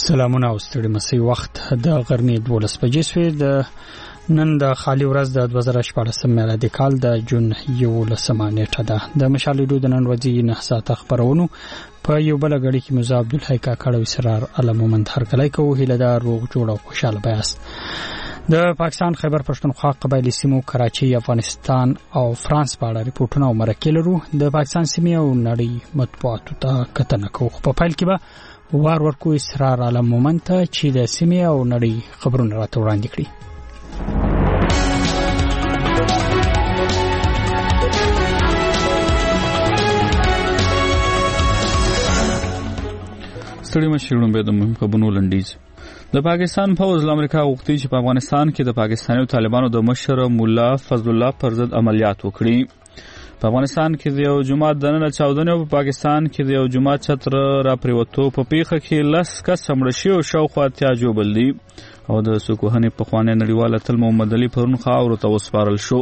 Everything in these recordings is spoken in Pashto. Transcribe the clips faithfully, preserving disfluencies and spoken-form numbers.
سلامونه او ستړي مسي وخت د غرمې دولس بجې شوې د نن د خالي ورځ د دوه زره شپاړسم میلادي کال د جون یولسمه نیټه ده. د مشالېدو د نن ورځې نه ساعت خبرونو په یو بل غړي کې موسی عبدالحی کاکړ او اسرار علمومند هرکلی کوو. هیله دار روغ جوړ او خوشاله بیاست. د پاکستان خیبر پښتونخوا قبایلی سیمو کراچي، افغانستان او فرانس په اړه ریپورتونه او مرکې لرو. د پاکستان سیمې او نړۍ مطبوعاتو ته کتنه کوو. په پیل کې به وار ورکو اسرار علمومند ته چې د سیمې او نړۍ خبرونه راته وړاندې کړي. ستړي مشرون به د مهم خبرونو لنډیز. د پاکستان پوځ له امریکا غوښتي چې په افغانستان کې د پاکستاني طالبانو د مشر مولا فضل الله پر ضد عملیات وکړي. په افغانستان کې د یو جماعت د نن چاودنې او په پاکستان کې د یو جماعت چتر را پریوتو په پیښه کې لس کس مړه شوي او شاوخوا اتیا ژوبل دي او د سکوهنې پخوانی نړیوال اتل محمد علي پرون خاورو ته وسپارل شو.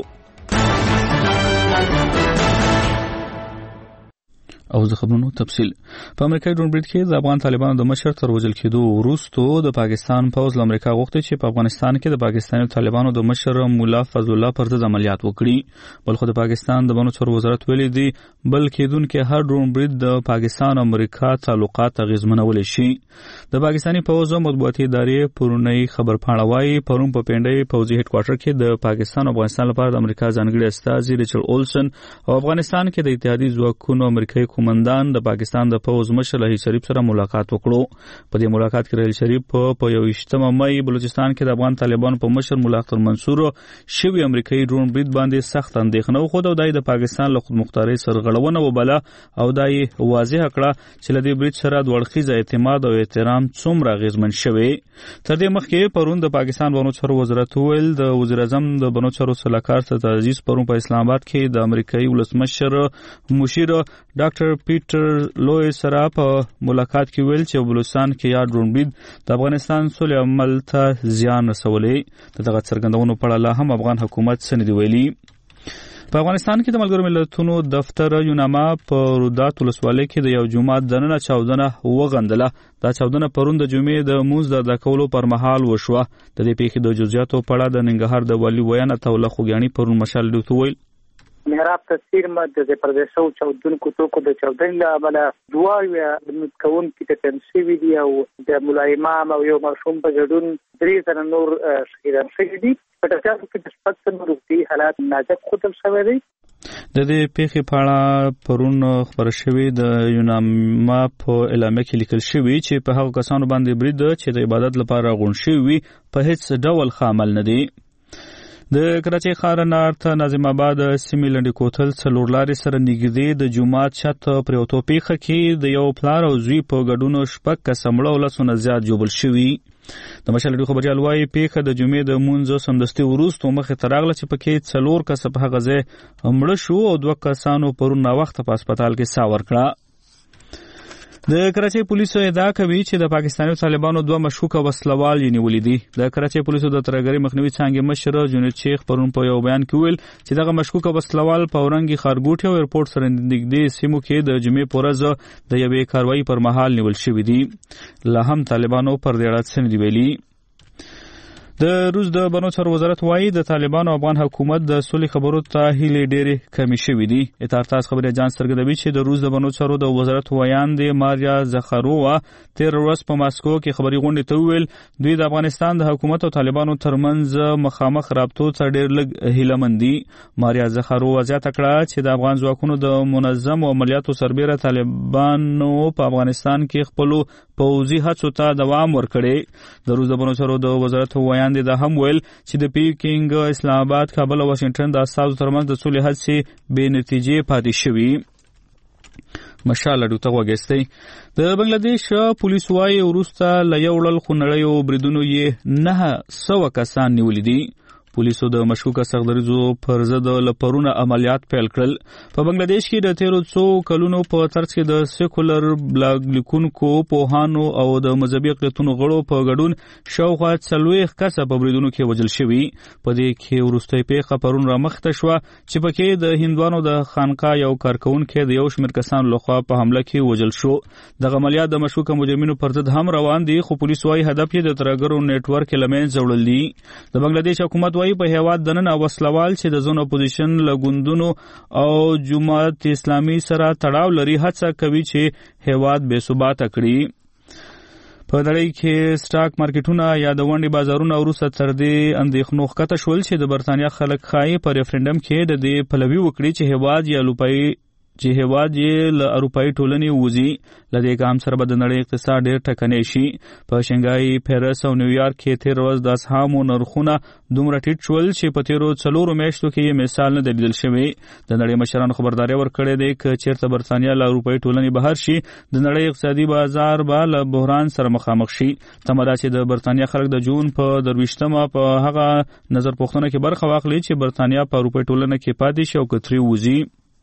او د خبرونو تفصیل. په امریکایي ډونبریډ کې د افغان طالبانو د مشر تر وژل کېدو وروسته د پاکستان پوځ له امریکا غوښتي چې په افغانستان کې د پاکستاني طالبانو د مشر مولا فضل الله پر ضد عملیات وکړي. بلخو د پاکستان د بنو چارو وزارت ویلي دی بل کېدونکې هر ډونبریډ د پاکستان او امریکا تعلقات اغیزمنولی شي. د پاکستاني پوځ مطبوعاتي ادارې پرونی خبرپاڼه وایي پرون په پنډۍ پوځي هډ کوارټر کې د پاکستان او افغانستان لپاره د امریکا ځانګړي استازي ریچارډ اولسن او افغانستان کې د اتحادیې ځواکونو امریکایي کومندان د پاکستان د پوځ مشر رحیل شریف سره ملاقات وکړو. په دې ملاقات کې رحیل شریف په یوویشتمه مۍ بلوچستان کې د افغان طالبانو په مشر مولا اختر منصور شوی امریکایي ډرون برید باندې سخت اندېښنه وښوده او دا د پاکستان له خودمختارۍ سرغړونه وبله او دا یې واضح کړه چې له دې برید سره دوه اړخیزه اعتماد او احترام څومره اغېزمن شوی. تر دې مخکې پرون د پاکستان بنو چارو وزارت وویل د وزیر اعظم د بنو چارو سلاکار سید عزیز پرون په اسلام آباد کې د امریکایي ولسمشر مشیر ډاکټر پیټر لوی سره په ملاقات کې ویل چې بلوچستان کې یا ډرون برید د افغانستان سولې عمل ته زیان رسولی. دغه څرګندونو په اړه لا هم افغان حکومت څه نه دي ویلي. په افغانستان کې د ملګرو ملتونو دفتر یوناما په رودات ولسوالۍ کې د یو جومات دننه چاودنه وغندله. دا چاودنه پرون د جمعې د مونځ د ادا کولو پر مهال وشوه. د دې پیښې د جزئیاتو په اړه د ننګرهار د والي ویاند عطاالله خوږیاڼي پرون مشال ډیوته ویل محراب تصویر مد د پردیسو چاودونکو توکو د چاودنې له امله دوه یې کوونکي ټپیان شوي دي او د ملا امام او یو ماشوم په ګډون درې تنه نور شهیدان شوي دي. په ټکر کې د شپږ تنو روغتیایي حالات ناجوړ ښودل شوی دی. د دې پیښې په اړه پرون خبره شوې د یوناما په اعلامیه کې لیکل شوي چې په هغو کسانو باندې برید چې د عبادت لپاره غونډ شوي وي په هیڅ ډول ښه عمل نه دی. د کراچۍ ښار نه ارته ناظم آباد سیمې لنډې کوتل څلور لارې سره نږدې د جومات چت پریوتو پیښه کې د یو پلار او زوی په ګډون شپږ کسه مړه او لسو نه زیات ژوبل شوي. د مشال ډیو خبریال وایي پیښه د جمعې د مونځ سمدستي وروسته مخې ته راغله چې پکې څلور کسه په هغه ځای مړه شو او دوه کسانو پرون ناوخته په هسپتال کې ساه ورکړه. د کراچۍ پولیسو ادعا کوي چې د پاکستاني طالبانو دوه مشکوکه وسلوال یې نیولي دي. د کراچۍ پولیسو د ترهګرۍ مخنیوي څانګې مشر جنید شیخ پرون په یو بیان کې ویل چې دغه مشکوکه وسلوال په اورنګي ښارګوټي او ایرپورټ سره نږدې سیمو کې د جمعې په ورځ د یوې کاروایي پر مهال نیول شوي دي. لا هم طالبانو پر دې اړه څه نه دي ویلي. د روس د بنو چارو وزارت وایي د طالبانو افغان حکومت د سولې خبرو ته هیلې ډېرې کمې شوي دي. اطاعتاز خبري اجانس څرګندوي چې د روس د بنو چارو د وزارت ویاندې ماریا زخارووا تېره ورځ په ماسکو کې خبري غونډې ته وویل دوی د افغانستان د حکومت او طالبانو ترمنځ مخامخ رابطو څخه ډېر لږ هیلهمند دي. ماریا زخارووا زیاته کړه چې د افغان ځواکونو د منظم عملیاتو سربیره طالبانو په افغانستان کې خپلو پوځي هڅو ته دوام ورکړی. د روس د بنو چارو د وزارت ویاندې دا هم ویل چې د پیکینګ، اسلام آباد، کابل او واشنگټن د استازو ترمنځ د سولې هڅې بې نتیجې پاتې شوي. مشال ډیوته وګستئ. د بنگلادیش پولیس وایي وروسته له یو ډول خونړیو بریدونو یې نه سوه کسان نیولي دي. پولیسو د مشکوکه سغدریزو پر ضد لپرونه عملیات پیل کړل. په بنگلاديش کې د تیرو څو کلونو په ترڅ کې د سیکولر بلاګ لیکونکو پوهانو او د مذهبي اقلیتونو غړو په ګډون شاوخوا څلوېښت کسه په بریدونو کې وژل شوي. په دې کې وروستۍ پیښه پرون رامخته شوه چې پکې د هندوانو د خانقاه یو کارکونکي د یو شمېر کسانو لخوا په حمله کې وژل شو. دغه عملیات د مشکوکه مجرمینو پر ضد هم روان دي، خو پولیس وايي هدف یې د ترهګرو نیټ ورک له منځه وړل دي. د بنگلاديش حکومت وايي په هیواد دننه وسلوال چې د زون اپوزیشن لګوندونو او جماعت اسلامي سره تړاو لري هڅه کوي چې هیواد بې ثباته کړي. په نړۍ کې سټاک مارکیټونه یا د ونډې بازارونه وروسته تر دې اندېښنو ښکته شول چې د برتانیا خلک ښایي په ریفرنډم کې د دې پلوي وکړي چې هیواد یا اروپایي چې هیواد یې له اروپایي ټولنې ووځي. له دې ګام سره به د نړۍ اقتصاد ډېر ټکنی شي. په شنګای، پیرس او نیویارک کې تېره ورځ د اسهامو نرخونه دومره ټیټ شول چې په تېرو څلورو میاشتو کې یې مثال نه دی لیدل شوی. د نړۍ مشرانو خبرداری ورکړې دی که چېرته برتانیا له اروپایي ټولنې بهر شي د نړۍ اقتصادي بازار به له بحران سره مخامخ شي. تمه ده چې د برتانیا خلک د جون په درویشتمه په هغه نظر پوښتنه کې برخه واخلي چې برتانیا په اروپایي ټولنه کې پاتې شي او که ترې وځي.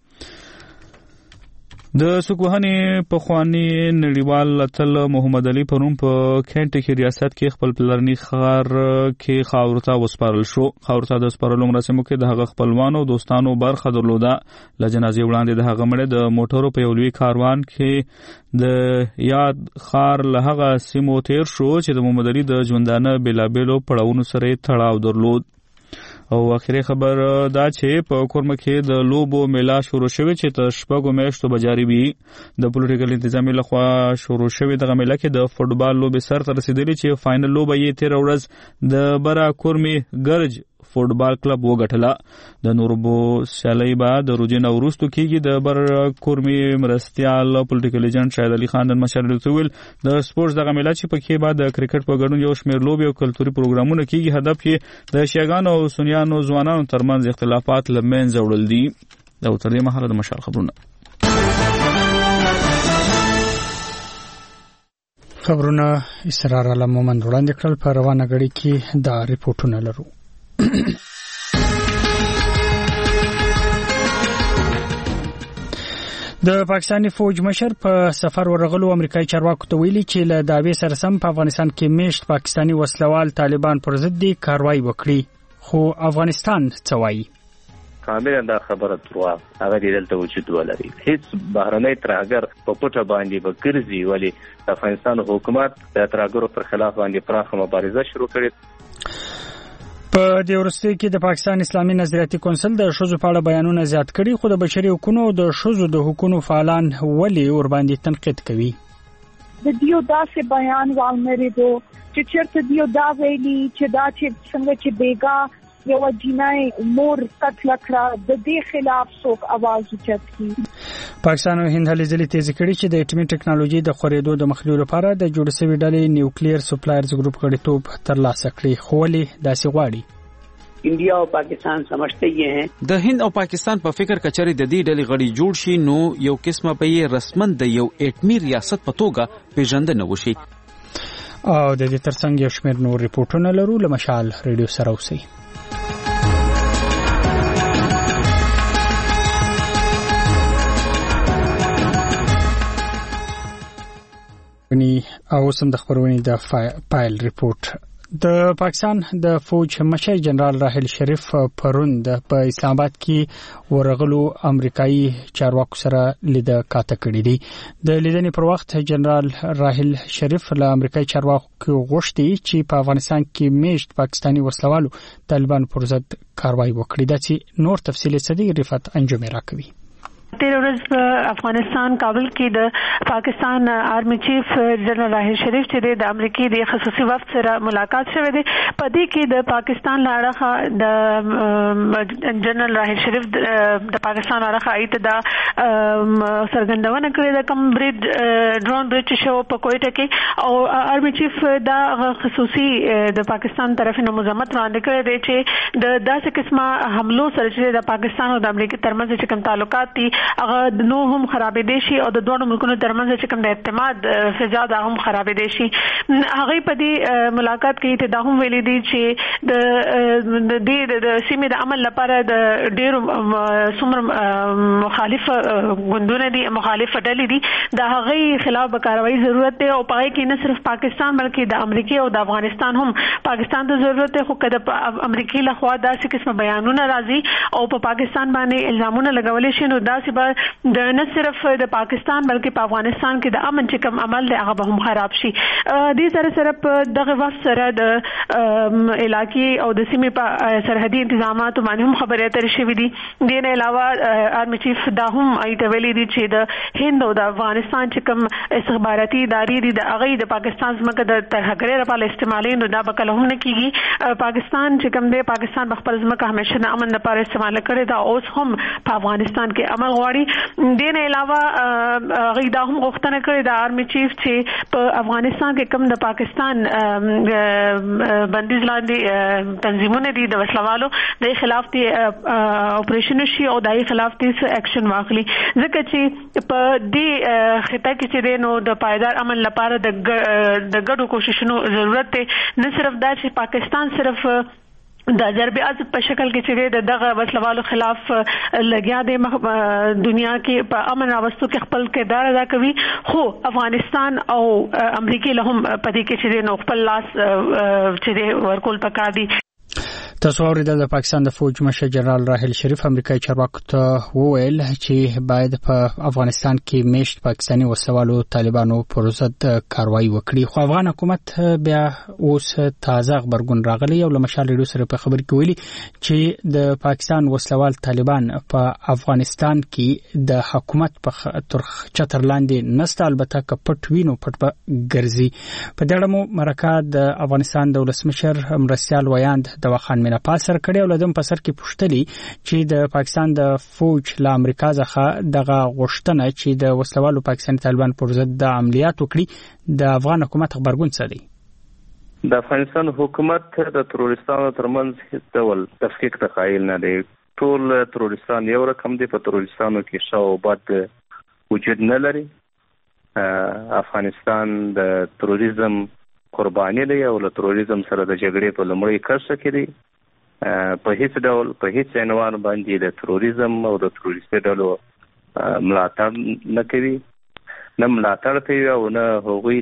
د سوکوهنې پخوانی نړیوال اتل محمد علي پرون په کینټکی ریاست کې خپل پلرني ښار کې خاورو ته وسپارل شو. خاورو ته د سپارلو مراسمو کې د هغه خپلوانو او دوستانو برخه درلوده. له جنازې وړاندې د هغه مړی د موټرو په یو لوی کاروان کې د یاد ښار له هغه سیمو تیر شو چې د محمد علي د ژوندانه بېلابېلو پړاوونو سره یې تړاو درلود. او اخري خبر دا چې په کورمه کې د لوبو میله شروع شوې چې تر شپږو میاشتو به جاري وي. د پولیټیکل انتظامیې لخوا شروع شوې دغه میله کې د فوټبال لوبې سر ته رسېدلې چې فاینل لوبه یې تېره ورځ د برا کورمي ګرج فوټبال کلب وګټله. د نوربو سیالۍ به د روجې نه وروستو کېږي. د برا کورمي مرستیال پولیټیکل ایجنټ شاهد علي خان د مشر ویل د سپورټس دغه میله چې پکې به د کرکټ په ګډون یو شمېر لوبې او کلتوري پروګرامونه کېږي. هدف یې د شیعاګانو او سنیانو ځوانانو ترمنځ اختلافات له منځه وړل دي. دا تر دې مهاله د مشال خبرونه خبرونه اسرار علم مومند وړاندې کړل. په روانه غړي کې دا ریپورتونه لرو. د پاکستاني فوج مشر په سفر ورغلو امریکایي چارواکو ته ویلي چې له دعوی سره سم په افغانستان کې میشت پاکستاني وسلوال طالبان پر ضد دي کاروایی وکړي. خو افغانستان څه وایي؟ کاملا دا خبره دروا هغه دلته وجود ولري. هیڅ بهرنۍ ترهګر په پټه باندې به ګرځي، ولی د افغانستان حکومت د ترهګرو پر خلاف باندې پراخه مبارزه شروع کړې. په دې وروستیو کې د پاکستان اسلامي نظریاتي کونسل د ښځو په اړه بیانونه زیات کړي، خو د بشري حقوقو او د ښځو د حقوقو فعالان ولې ورباندې تنقید کوي. د دیو داسې بیان والمریدو چې چیرته دیو دا ویلي چې دا چې څنګه چې بیګا یو جنای مور قتل کړه د دې خلاف څوک आवाज اوچت کړي. پاکستان او هند هلې ځلې تیز کړي چې د اټومي ټکنالوژي د خورېدو د مخنیوي لپاره د جوړ شوي ډلې نیوکلیر سپلایرز ګروپ غړیتوب ترلاسه کړي. خو ولې داسې غواړي؟ انډیا او پاکستان سمجھتے یہ ہیں د هند او پاکستان په فکر کچري د دې ډلې غړي جوړ شي نو یو قسمه به یې رسمن د یو اټومي ریاست په توګه پیژندنه وشي. او د دې ترڅنګ یو شمېر نور ریپورتونه لرو. له مشال ریډیو سره اوسئ. او سم د خبرونې د پایل ریپورت. د پاکستان د فوج مشر جنرال راحل شریف پرون په اسلام آباد کې ورغلو امریکایي چارواکو سره لیده کاته کړې دي. د لیدنې پر وخت جنرال راحل شریف له امریکایي چارواکو غوښتي چې په افغانستان کې میشت پاکستاني وسلوالو طالبان پر ضد کاروایی وکړي. دا چې نور تفصیل صدیق رفعت انجمې راکوي. تیر ورځ په افغانستان کابل کې د پاکستان آرمی چیف جنرال راحل شریف چې د امریکای د خصوصي وفد سره ملاقات شوه دی. په دې کې د پاکستان لاړه د جنرال راحل شریف د پاکستان لاړه ایت د سرګندونه کړې د کم بریډ ډرون بریډ شو په کوټه کې او آرمی چیف دا خصوصي د پاکستان طرفه مزمت وړاندې کړی دی چې د داسې قسمه حملو سره چې د پاکستان او د امریکا ترمنځ چې کوم تعلقات دي هغه نو هم خرابېدې شي او د دوه ملکونو ترمنځ چې کوم د اعتماد فضا دا هم خرابېدې شي. هغه په دې ملاقات کې ته دا هم ویلي دي چې د د د سیمې د عمل لپاره د ډېرو څومره مخالف غوندونه دي مخالف ډلې دي د هغه خلاف به کاروایی ضرورت دی او په هغه کې نه صرف پاکستان بلکې د امریکا او د افغانستان هم پاکستان ته ضرورت دی. خو کله په امریکا له خوا داسې قسمه بیانونه راځي او په پاکستان باندې الزامونه لګولې شي نو داسې به د نه صرف د پاکستان بلکې په افغانستان کې د امن چې کوم عمل دی هغه به هم خراب شي. دې سره سره په دغه وخت سره د علاقې او د سیمې په سرحدي انتظاماتو باندې هم خبرې اترې شوې دي. دې نه علاوه آرمي چیف دا هم ایته ویلي دي چې د هند او د افغانستان چې کوم استخباراتي ادارې دي د هغه د پاکستان ځمکه د ترهګرۍ لپاره استعمالي نو دا به کله هم نه کیږي. پاکستان چې کوم دی پاکستان په خپل ځمکه همیشه د امن لپاره استعمال کړي دا اوس هم په افغانستان کې عمل غواړي. دې نه علاوه هغه دا هم غوښتنه کړې د آرمي چیف چې په افغانستان کې کوم د پاکستان بندیز لاندې تنظیمونه دي د وسلوالو د خلاف دي اپریشن شي او د خلاف دي اکشن واخلي ځکه چې په دې خطه کې چې نو د پایدار امن لپاره د د ګډو کوششونو ضرورت دی. نه صرف دا چې پاکستان صرف د ضرب عضب په شکل کې چې د دغه وسلوالو خلاف لګیا دی دنیا کې په امن راوستو کې خپل کردار ادا کوي خو افغانستان او امریکا له هم په دې کې چې نو خپل لاس چې ورکول پکار دي. تاسو اوریدل د پاکستان د فوج مشر جنرال راحل شریف امریکایي چارواکو ته وویل چې باید په افغانستان کې میشت پاکستاني وسلوالو طالبانو پر ضد کاروایی وکړي. خو افغان حکومت بیا اوس تازه خبرګون راغلی او له مشال ریډیو سره په خبر کې ویلي چې د پاکستان وسلوال طالبان په افغانستان کې د حکومت په تر چتر لاندې نسته البته که پټ وینو پټ به ګرځي. په دې اړه مو مرکه د افغانستان د ولسمشر مرستیال ویاند دواخان پاسر کړي او لدم پسر کې پوښتلي چې د پاکستان د فوج له امریکا څخه دغه غوښتنه چې د وسلوالو پاکستاني طالبان پر ضد د عملیات وکړي د افغان حکومت خبرګون څه دی؟ د افغانستان حکومت د تروریستانو ترمنځ هیڅ ډول تفکیک ته قایل نه دی. ټول تروریستان یو رقم دي. په تروریستانو کې شاو بد وجود نه لري. افغانستان د تروریزم قرباني دی او له تروریزم سره د جګړې په لومړۍ کرښه کې دی. په هیڅ ډول په هیڅ عنوان باندې د تروریزم او د تروریستي ډلو ملاتړ نه کوي نه ملاتړ کوي او نه هغوی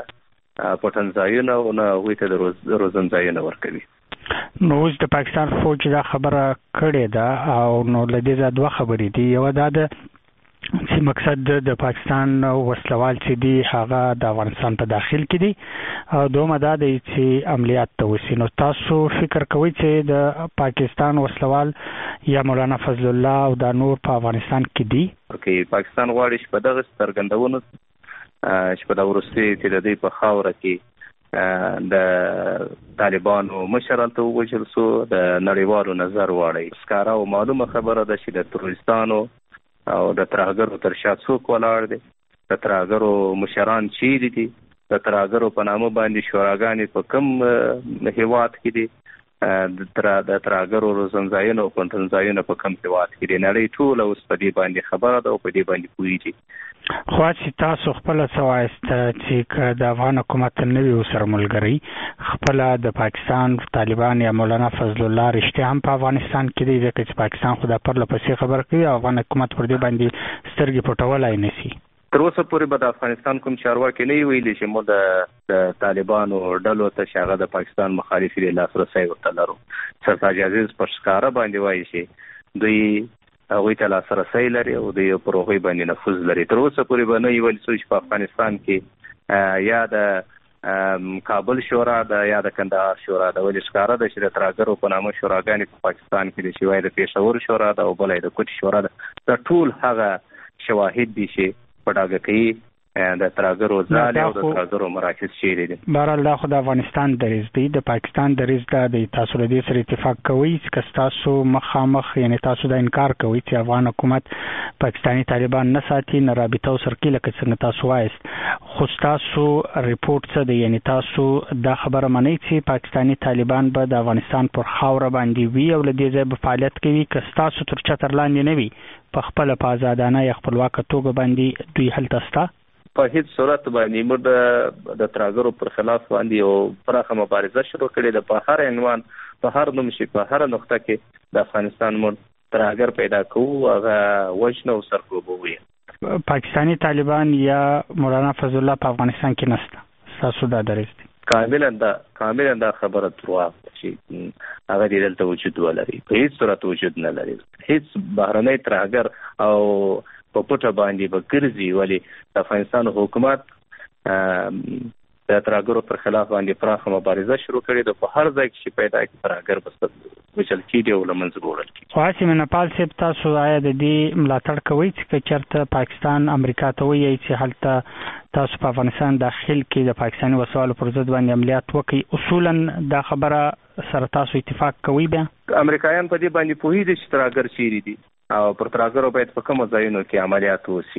ته پټنځایونه او نه هغوی ته د روزنځایونه ورکوي. نو اوس د پاکستان فوج دا خبره کړې ده او نو له دې دوه خبرې دي. یو دا ده چې مقصد د پاکستان وسلوال چې دی هغه د افغانستان په داخل کې دی او دومره دا دی چې عملیات ته وسی. نو تاسو فکر کوئ چې د پاکستان وسلوال یا مولانا فضل الله او د نور په افغانستان کې دی؟ اوکې پاکستان غواړي چې په دغه څرګندونو چې په دغه وروستي چې د دې په خاوره کې د طالبانو مشران ته ووژل سو د نړیوالو نظر واړي. ښکاره او معلومه خبره ده چې د تروریستانو او د ترهګرو تر شا څوک ولاړ دي. د ترهګرو مشران چیرې دي؟ د ترهګرو په نامه باندې شوراګانې په کوم هیواد کې دي؟ د ترهګرو روزنځایونه او پټنځایونه په کوم هیواد کې دي؟ نړۍ ټوله اوس په دې باندې خبره ده او په دې باندې پوهېږي. خو چې تاسو خپل څه وایست چې د افغان حکومت نه وي سره ملګری خپل د پاکستان طالبان یا مولانا فضل الله رښتیا هم په افغانستان کې دی ځکه چې پاکستان خو د پرله پسې خبر کوي او افغان حکومت پر دې باندې سترګې پټولای نه شي. تر اوسه پورې به د افغانستان کوم چارواکي نه ویلي چې موږ د طالبانو ډلو ته شاغه د پاکستان مخالفي لاسرسي ورته لرو. سرتاج عزیز پر ښکاره باندې وایي چې دوی هغوی ته لاسرسی لري او دوی پر هغوی باندې نفوذ لري. تر اوسه پورې به نه ویل شوي چې په افغانستان کې یا د کابل شورا ده یا د کندهار شورا ده. ولې ښکاره ده چې د ترهګرو په نامه شوراګانې په پاکستان کې دي چې وایي د پېښور شورا ده او بله د کوټي شورا ده. دا ټول هغه شواهد دي چې په ډاګه کوي د ترهګرو ځالې او د ترهګرو مراکز چیرې دي. بهرحال دا خو د افغانستان دریځ دی. د پاکستان دریځ دا دی. تاسو له دې سره اتفاق کوئ چې تاسو مخامخ یعنی تاسو دا انکار کوئ چې افغان حکومت پاکستاني طالبان نه ساتي نه رابطه سره کې لکه څنګه تاسو وایست. خو تاسو ریپورت څه دی یعنی تاسو دا خبره منئ چې پاکستاني طالبان به د افغانستان پر خاوره باندې وي او له دې ځای به فعالیت کوي که تاسو تر چتر لاندې نه وي په خپل په آزادانه یا خپلواک توګه باندې دوی هلته ستا په هیڅ صورت باندې موږ د ترهګرو پر خلاف باندې یو پراخه مبارزه شروع کړې ده. په هر عنوان په هر نوم شي په هر نقطه کې د افغانستان موږ ترهګر پیدا کوو هغه وجنه او سرکوبوي. پاکستانی طالبان یا مولانا فضل الله په افغانستان کې نشته تاسو دا درېست کاملا دا کاملا دا خبره دروا چې هغه دلته وجود ولري په هیڅ صورت وجود نه لري. هیڅ بهرنی ترهګر او په پټه باندې به ګرځي ولی د افغانستان حکومت د ترهګرو پر خلاف باندې پراخه مبارزه شروع کړې ده. په هر ځای کې پیدا کې ترهګر بس وچل کېږي او لمنځه وړل کېږي. خاصه منپال صاحب تاسو آیا د دې ملاتړ کوئ چې چېرته پاکستان امریکا ته وایي چې هلته تاسو په افغانستان داخل کې د پاکستاني وسوالو پر ضد باندې عملیات وکړي؟ اصولا دا خبره سره تاسو اتفاق کوئ؟ بیا امریکایان په دې باندې پوهېږي چې ترهګر چیرې دي او پر ترهګرو باید په کومو ځایونو کې عملیات وشي.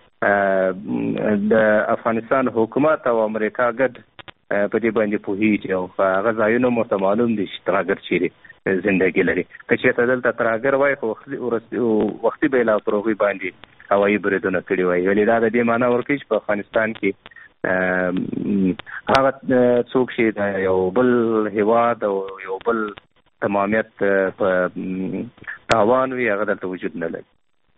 د افغانستان حکومت او امریکا ګډ په دې باندې پوهېږي او هغه ځایونه مو معلوم دي چې ترهګر چیرې زندگی لري. که چېرته دلته ترهګر وای خو وختي به لا پر هغوی باندې هوایي بریدونه کړي وای. ولې دا د دې معنا ورکوي چې په افغانستان کې هغه څوک چې د یو بل هیواد او یو بل تمامیت په تاوان وي هغه دلته وجود نه لري.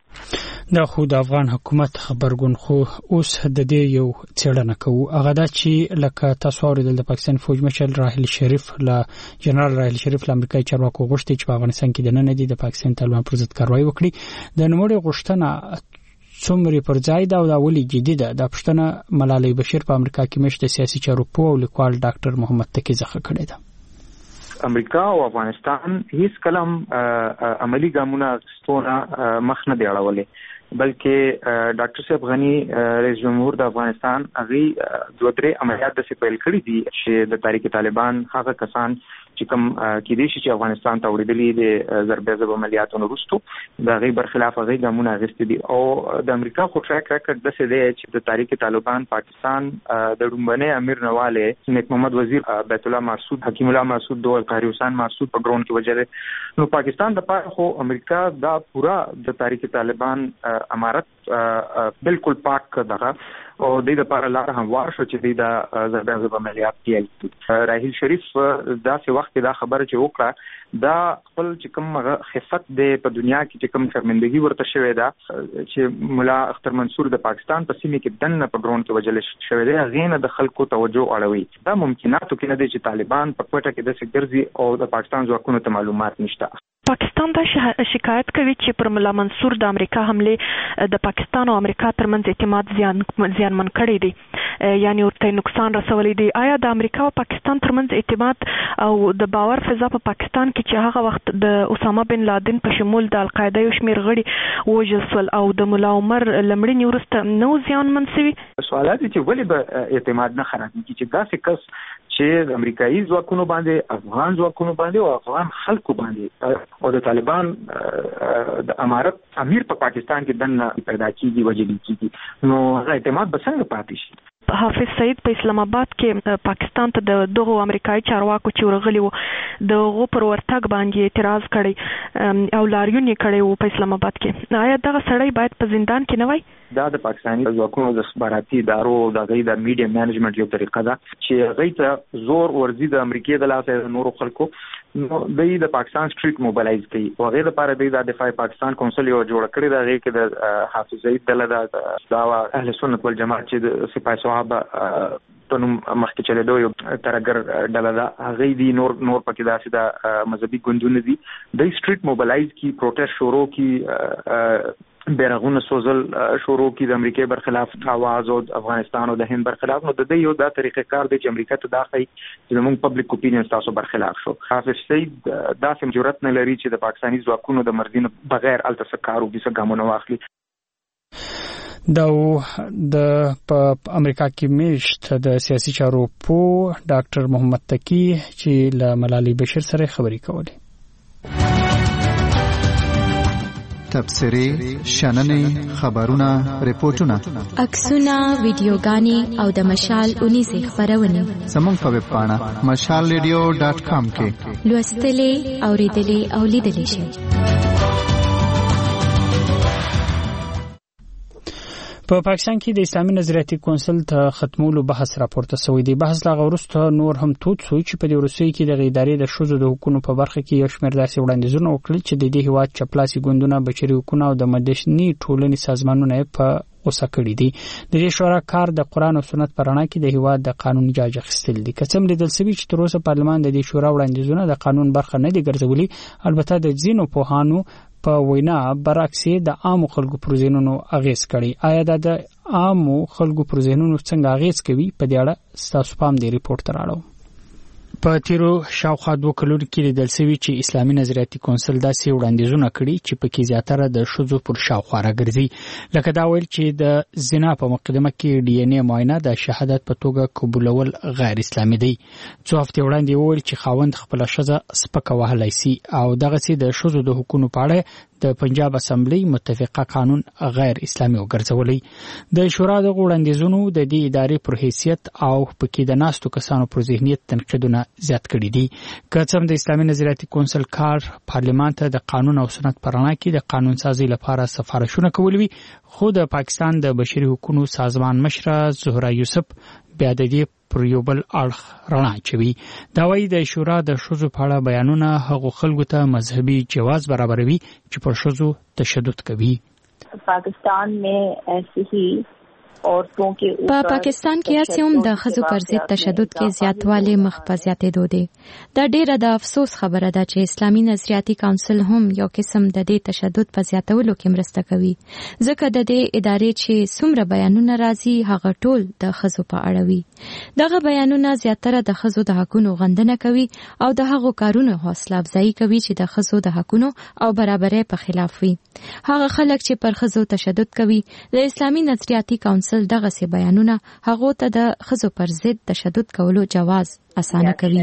دا خو د افغان حکومت خبرګون خو اوس د دې یو څېړنه کوو. هغه دا چې لکه تاسو اورېدل د پاکستان فوج مشر راحیل شریف له جنرال راحیل شریف له امریکایي چارواکو غوښتي چې په افغانستان کې دننه دي د پاکستان طالبان پر ضد کاروایی وکړي. د نوموړي غوښتنه څومره پر ځای ده او دا ولې جدي ده؟ دا پوښتنه ملالۍ بشیر په امریکا کې مشر د سیاسي چارو پوه او لیکوال ډاکټر محمد تقي څخه کړې ده. امریکا او افغانستان هیڅ کلم عملی ګامونه ستونه مخ نه دی اړولې، بلکې ډاکټر صاحب غنی رئیس جمهور د افغانستان هغه دوه درې عملیات د سپیل کړی دي چې د تاریخ طالبان هغه کسان چې کوم کې دي چې افغانستان ته وړاندې دي ضربه ضرب عملیاتونو وروسته د غي برخلاف هغه ګامونه غوښتي دي. او د امریکا خو ټریک ریکارډ د څه دی چې د تاریخ طالبان پاکستان د ډومبنه امیر نواله نیک محمد وزیر بیت الله مسعود حکیم الله مسعود دوه قاری حسین مسعود په ډرون کې وجره نو پاکستان د پاره خو امریکا دا پورا د تاریخ طالبان امارت بالکل پاک دغه او د دې لپاره لار هموار شو چې د ضربه ضرب عملیات کیږي. راحیل شریف دا څه وخت دا خبره چې وکړه دا خپل چې کوم خفت دی په دنیا کې چې کوم شرمندګي ورته شوې ده چې مولا اختر منصور د پاکستان په سیمه کې دنه په ډرون کې وجل شوې ده غینه د خلکو توجه اړوي. دا ممکناتو کې نه دي چې طالبان په کوټه کې د سګرزي او د پاکستان ځواکونو ته معلومات نشته. پاکستان دا شکایت کوي چې پر مولا منصور د امریکا حمله د پاکستان او امریکا ترمنځ اعتماد زیان زیانمن کړی دی، یعنی ورته نقصان رسولی دی. آیا د امریکا او پاکستان ترمنځ اعتماد او د باور فضا په پاکستان کې چې هغه وخت د اسامه بن لادن په شمول د القاعده یو شمېر غړي وژل شول او د مولا عمر لمړني وروسته نو زیانمن شوي؟ سوالات چې ولې به اعتماد نه خرابېږي چې داسې کس چې د امریکایي ځواکونو باندې افغان ځواکونو باندې او افغان خلکو باندې او د طالبان د امارت امیر په پاکستان کې دنه پیدا کیږي وجلی کیږي نو هغه اعتماد به څنګه پاتې شي؟ حافظ سعید په اسلام آباد کې پاکستان ته د دغو امریکایي چارواکو چې ورغلي وو دغه پر ورتګ باندې اعتراض کړی او لاریون یې کړی وو په اسلام آباد کې. آیا دغه سړی باید په زندان کې نه وای؟ دا د پاکستاني ځواکونو د استخباراتي ادارو د غي د میډیا مینجمنت یو طریقه ده چې غي ته زور ورزي د امریکای د لاسه د نورو خلکو نو د پاکستان سټریټ موبلایز کوي او غیر لپاره د دفاع پاکستان کونسل یو جوړ کړی دا غي کې د حافظ سعید دله د اهل سنت والجماعت چې د سپاه صحابه په نوم مخکې چلیدو یو ترګر ډله ده هغه دی نور نور پکې داسې د مذهبي ګوندونه دي د سټریټ موبلایز کی پروټیسټ شروع کی بیرغونه سوزل شروع کی د امریکای برخلاف आवाज او افغانستان او د هند برخلاف نو د دې یو دا طریقې کار دی چې امریکا ته داخلي چې موږ پبلک اوپینین تاسو برخلاف شو. حافظ سعید دا سم جرأت نه لري چې د پاکستاني ځواکونو د مرزینو بغیر التسکارو د څنګه واخلي. دا د په امریکا کې میشت د سیاسي چارو پوه ډاکټر محمد تقي چې له ملالۍ بشیر سره خبرې کولې. تبصرې، شننې، خبرونه، ریپورتونه، عکسونه، ویډیوګانې او د مشال اونیزې خبرونه زموږ په ویب پاڼه مشال ریډیو ډاټ کام کې لوستلې، اوریدلې او لیدلې شئ. په پاکستان کې د اسلامي نظریاتي کونسل ته ختمولو بحث راپورته شوی دی. بحث لا غوړسته نور هم توت سوی چې په دې ورسوي کې د ادارې د شوزو د حقوقو په برخه کې یو شمېر داسې وړاندیزونه وکړل چې د دې هیواد چپلاسي ګوندونه بشري حقوق او د مدني ټولنې سازمانونه په اوسه کړی دي. د دې شورا کار د قران او سنت پر رڼا کې د هیواد د قانون جاج اخیستل دي. کڅم لیدل سوي چې تر اوسه پارلمان د دې شورا وړاندیزونه د قانون برخه نه دي ګرځولي. البته د ځینو پوهانو په وینا برعکس د عام خلکو پر ذهنونو اغیز کړي. آیا د عام خلکو پر ذهنونو څنګه اغیز کوي په دې اړه ستاسو پام دی ریپورت تراړو. په تیرو شاوخوا دوه کلونو کې لیدل شوی چې اسلامي نظریاتي کونسل داسې وړاندیزونه کړي چې په کې زیاتره د شذو پر شاوخوا راګرځي. لکه دا ویل چې د زنا په مقدمه کې ډي ان اے معاینه د شهادت په توګه قبولول غیر اسلامي دی. څو هفته وړاندې ویل چې خاوند خپل ښځه سپکه وهلای شي او دغه سي د شذو د حقوقو په اړه د پنجاب اسمبلی متفقه قانون غیر اسلامي وګرځولې. د شورا د وړاندیزونو د دې ادارې پر حیثیت او پکې د ناستو کسانو پر ذهنیت تنقیدونه زیات کړي دي. که څومره د اسلامي نظریاتي کونسل کار پارلمان ته د قانون او سنت پر رڼا کې د قانون سازي لپاره سفارشونه کولوي، خو د پاکستان د بشري حقوقو سازمان مشره زهرا یوسف بیا د دې پر یو بل اړخ رڼا چوي. دا وایي د شورا د ښځو په اړه بیانونه هغو خلکو ته مذهبي جواز برابروي چې پر ښځو تشدد کوي. پاکستان में ऐसे ही عورتوں کے په پاکستان کې اسیم د ښځو پر ضد تشدد کې زیاتوالی مخ په زیاتېدو دی. دا ډیره د افسوس خبره ده چې اسلامي نظریاتي کونسل هم یو قسم د دې تشدد په زیاتولو کې مرسته کوي، ځکه د دې ادارې چې څومره بیانونه راځي هغه ټول د ښځو په اړه وي. دغه بیانونه زیاتره د ښځو د حقونو غندنه کوي او د هغو کارونو حوصله افزایی کوي چې د ښځو د حقونو او برابرۍ په خلاف وي. هغه خلک چې پر ښځو تشدد کوي د اسلامي نظریاتي کونسل دغه سي بیانونه هغه ته د ښځو پر ضد تشدد کولو جواز اسانه کوي.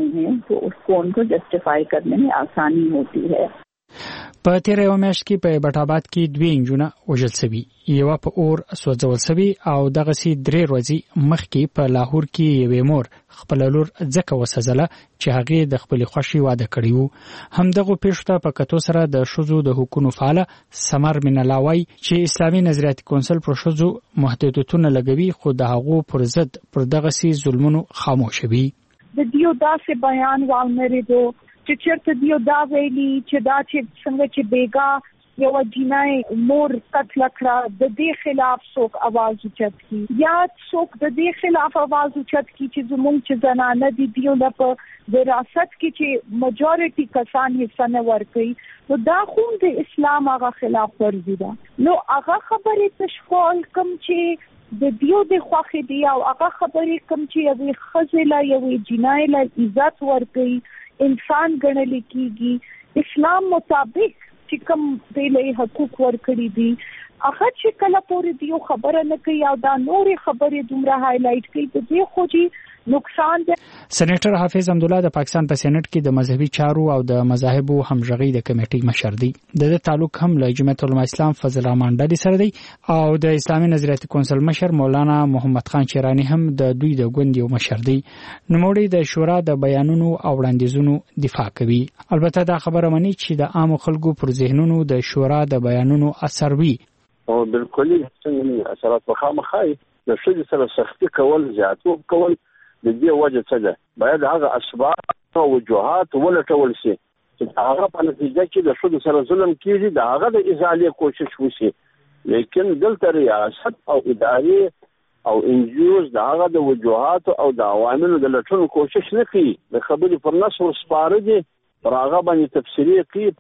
په تیر یو میاشت کې په بټاباد کې دوه انجونه وژل شوي، یو په اور سوځول شوی او دغه سي درې ورځې مخکې په لاهور کې یوې مور خپل لور ځکه وسزله چې هغه د خپل خوښي واده کړی وو. هم دغه پیښه په کتو سره د شذو د حقوقو فعال سمر منلاوي چې اسلامي نظریاتي کونسل پر شذو محدودیتونه لګوي، خو د هغو پر ضد پر دغه سي ظلمونو خاموش وي. د دیو داسې بیان والمریدو چې چرته دیو دا ویلي چې دا چې څنګه چې بیګا یو جنای مور قتل کړه د دې خلاف څوک आवाज اوچت کی یا څوک د دې خلاف आवाज اوچت کی چې زموږ چې زنانه دي دیو په وراثت کې چې میجورټي کسان حصہ نه ورکړي نو دا خو د اسلام هغه خلاف ورزي ده. نو هغه خبرې تشکول کم چې د دیو د خوخي دی او هغه خبرې کم چې یوې خزله یوې جنای له عزت ورکړي انسان ګڼل کیږي اسلام مطابق چې کوم د له حقوق ورکړي دي هغه چې کله پورې دیو خبره نه کوي او دا نورې خبرې دومره هایلایټ کوي په دې خو چې نقصان ده. سېنیټر حافظ حمدالله د پاکستان په سېنات کې د مذهبي چارو او د مذاهبو همغږي د کمیټې مشر دی. د دې تعلق هم له جمعیت العلماء اسلام فضل الرحمن ډلې سره دی او د اسلامي نظریاتي کونسل مشر مولانا محمد خان شیرانی هم د دوی د ګوند یو مشر دی. نوموړي د شورا د بیانونو او وړاندیزونو دفاع کوي. البته دا خبره مني چې د عام خلکو پر ذهنونو د شورا د بیانونو اثر وي. او بالکل څنګه اثرات مخامخای د شې سره سختي کول زیاتو کول د دې وجه څه ده؟ باید هغه اسباب او وجوهات ولټول شي چې هغه په نتیجه کې د شذو سره ظلم کیږي د هغه د ازالې کوشش وشي. لیکن دلته ریاست او ادارې او انجیوز د هغه د وجوهات او د عواملو د لټون کوشش نه کوي. د خبرې پر نشر سپاره دي پر هغه باندې تفسیری کوي.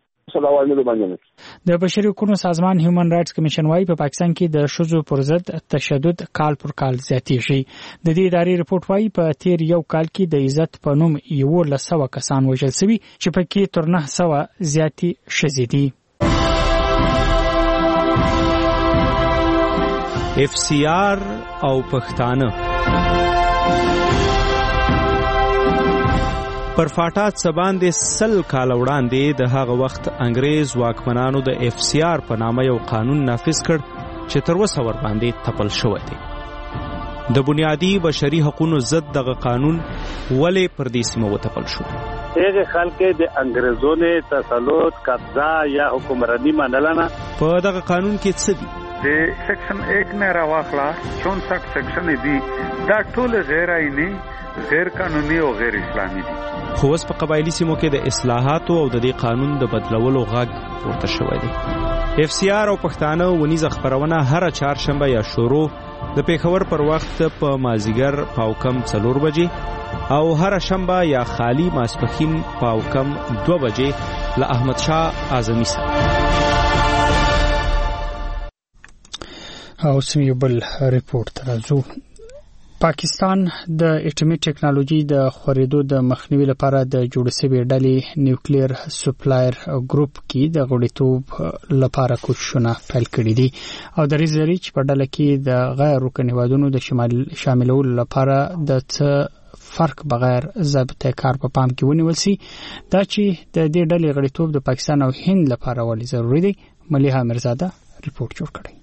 د بشري حقوقو سازمان هیومن رائټس کمیشن وايي په پاکستان کې د شذو پر ضد تشدد کال پر کال زیاتېږي. د دې ادارې رپورت وايي په تیر یو کال کې د عزت په نوم یو لسو کسان وژل شوي چې پکې تر نه سو زیاتې ښځې دي. اف سی آر او پښتانه پر فاټات سباندې سل کال وړاندې د هغه وخت انګريز واکمنانو د اف سی آر په نامه یو قانون نافذ کړ چې تر اوسه ور باندې تپل شوی دی. د بنیادی بشري حقوقو ضد دغه قانون ولې پر دې سیمه وتپل شو؟ هغه خلک د انګريزونو تسلط قبضه یا حکمرانی منلنه په دغه قانون کې څه دي د سیکشن ایک نه راواخلا چونسठ سیکشن دي دا ټول غیر آئینی غیر قانوني او غیر اسلامي دي. خو اوس په قبایلی سیمو کې د اصلاحاتو او د دې قانون د بدلولو غږ پورته شوی دی. اف سی آر او پښتانه ونیزه خبرونه هر چهارشنبه یا شروع د پیښور پر وخت په مازیګر پاوکم څلور بجې او هر شنبه یا خالی ماسپخین پاوکم دو بجې له احمد شاه اعظمي سره. او سمیو بل ریپورت ترازو. پاکستان د اټومي ټیکنالوژي د خورېدو د مخنیوي لپاره د جوړ شوی ډلې نیوکلیر سپلایر ګروپ کې د غړیتوب لپاره کوښښونه پیل کړي دي او د ریزریچ په ډله کې د غیر رکن هیوادونو د شمال شاملولو لپاره د څه فرق بغیر ضابطه کار په پام کې ونیول سي. دا چې د دې ډلې غړیتوب د پاکستان او هند لپاره ولې ضروری دی. ملیحه مرزاده ریپورت جوړ کړی.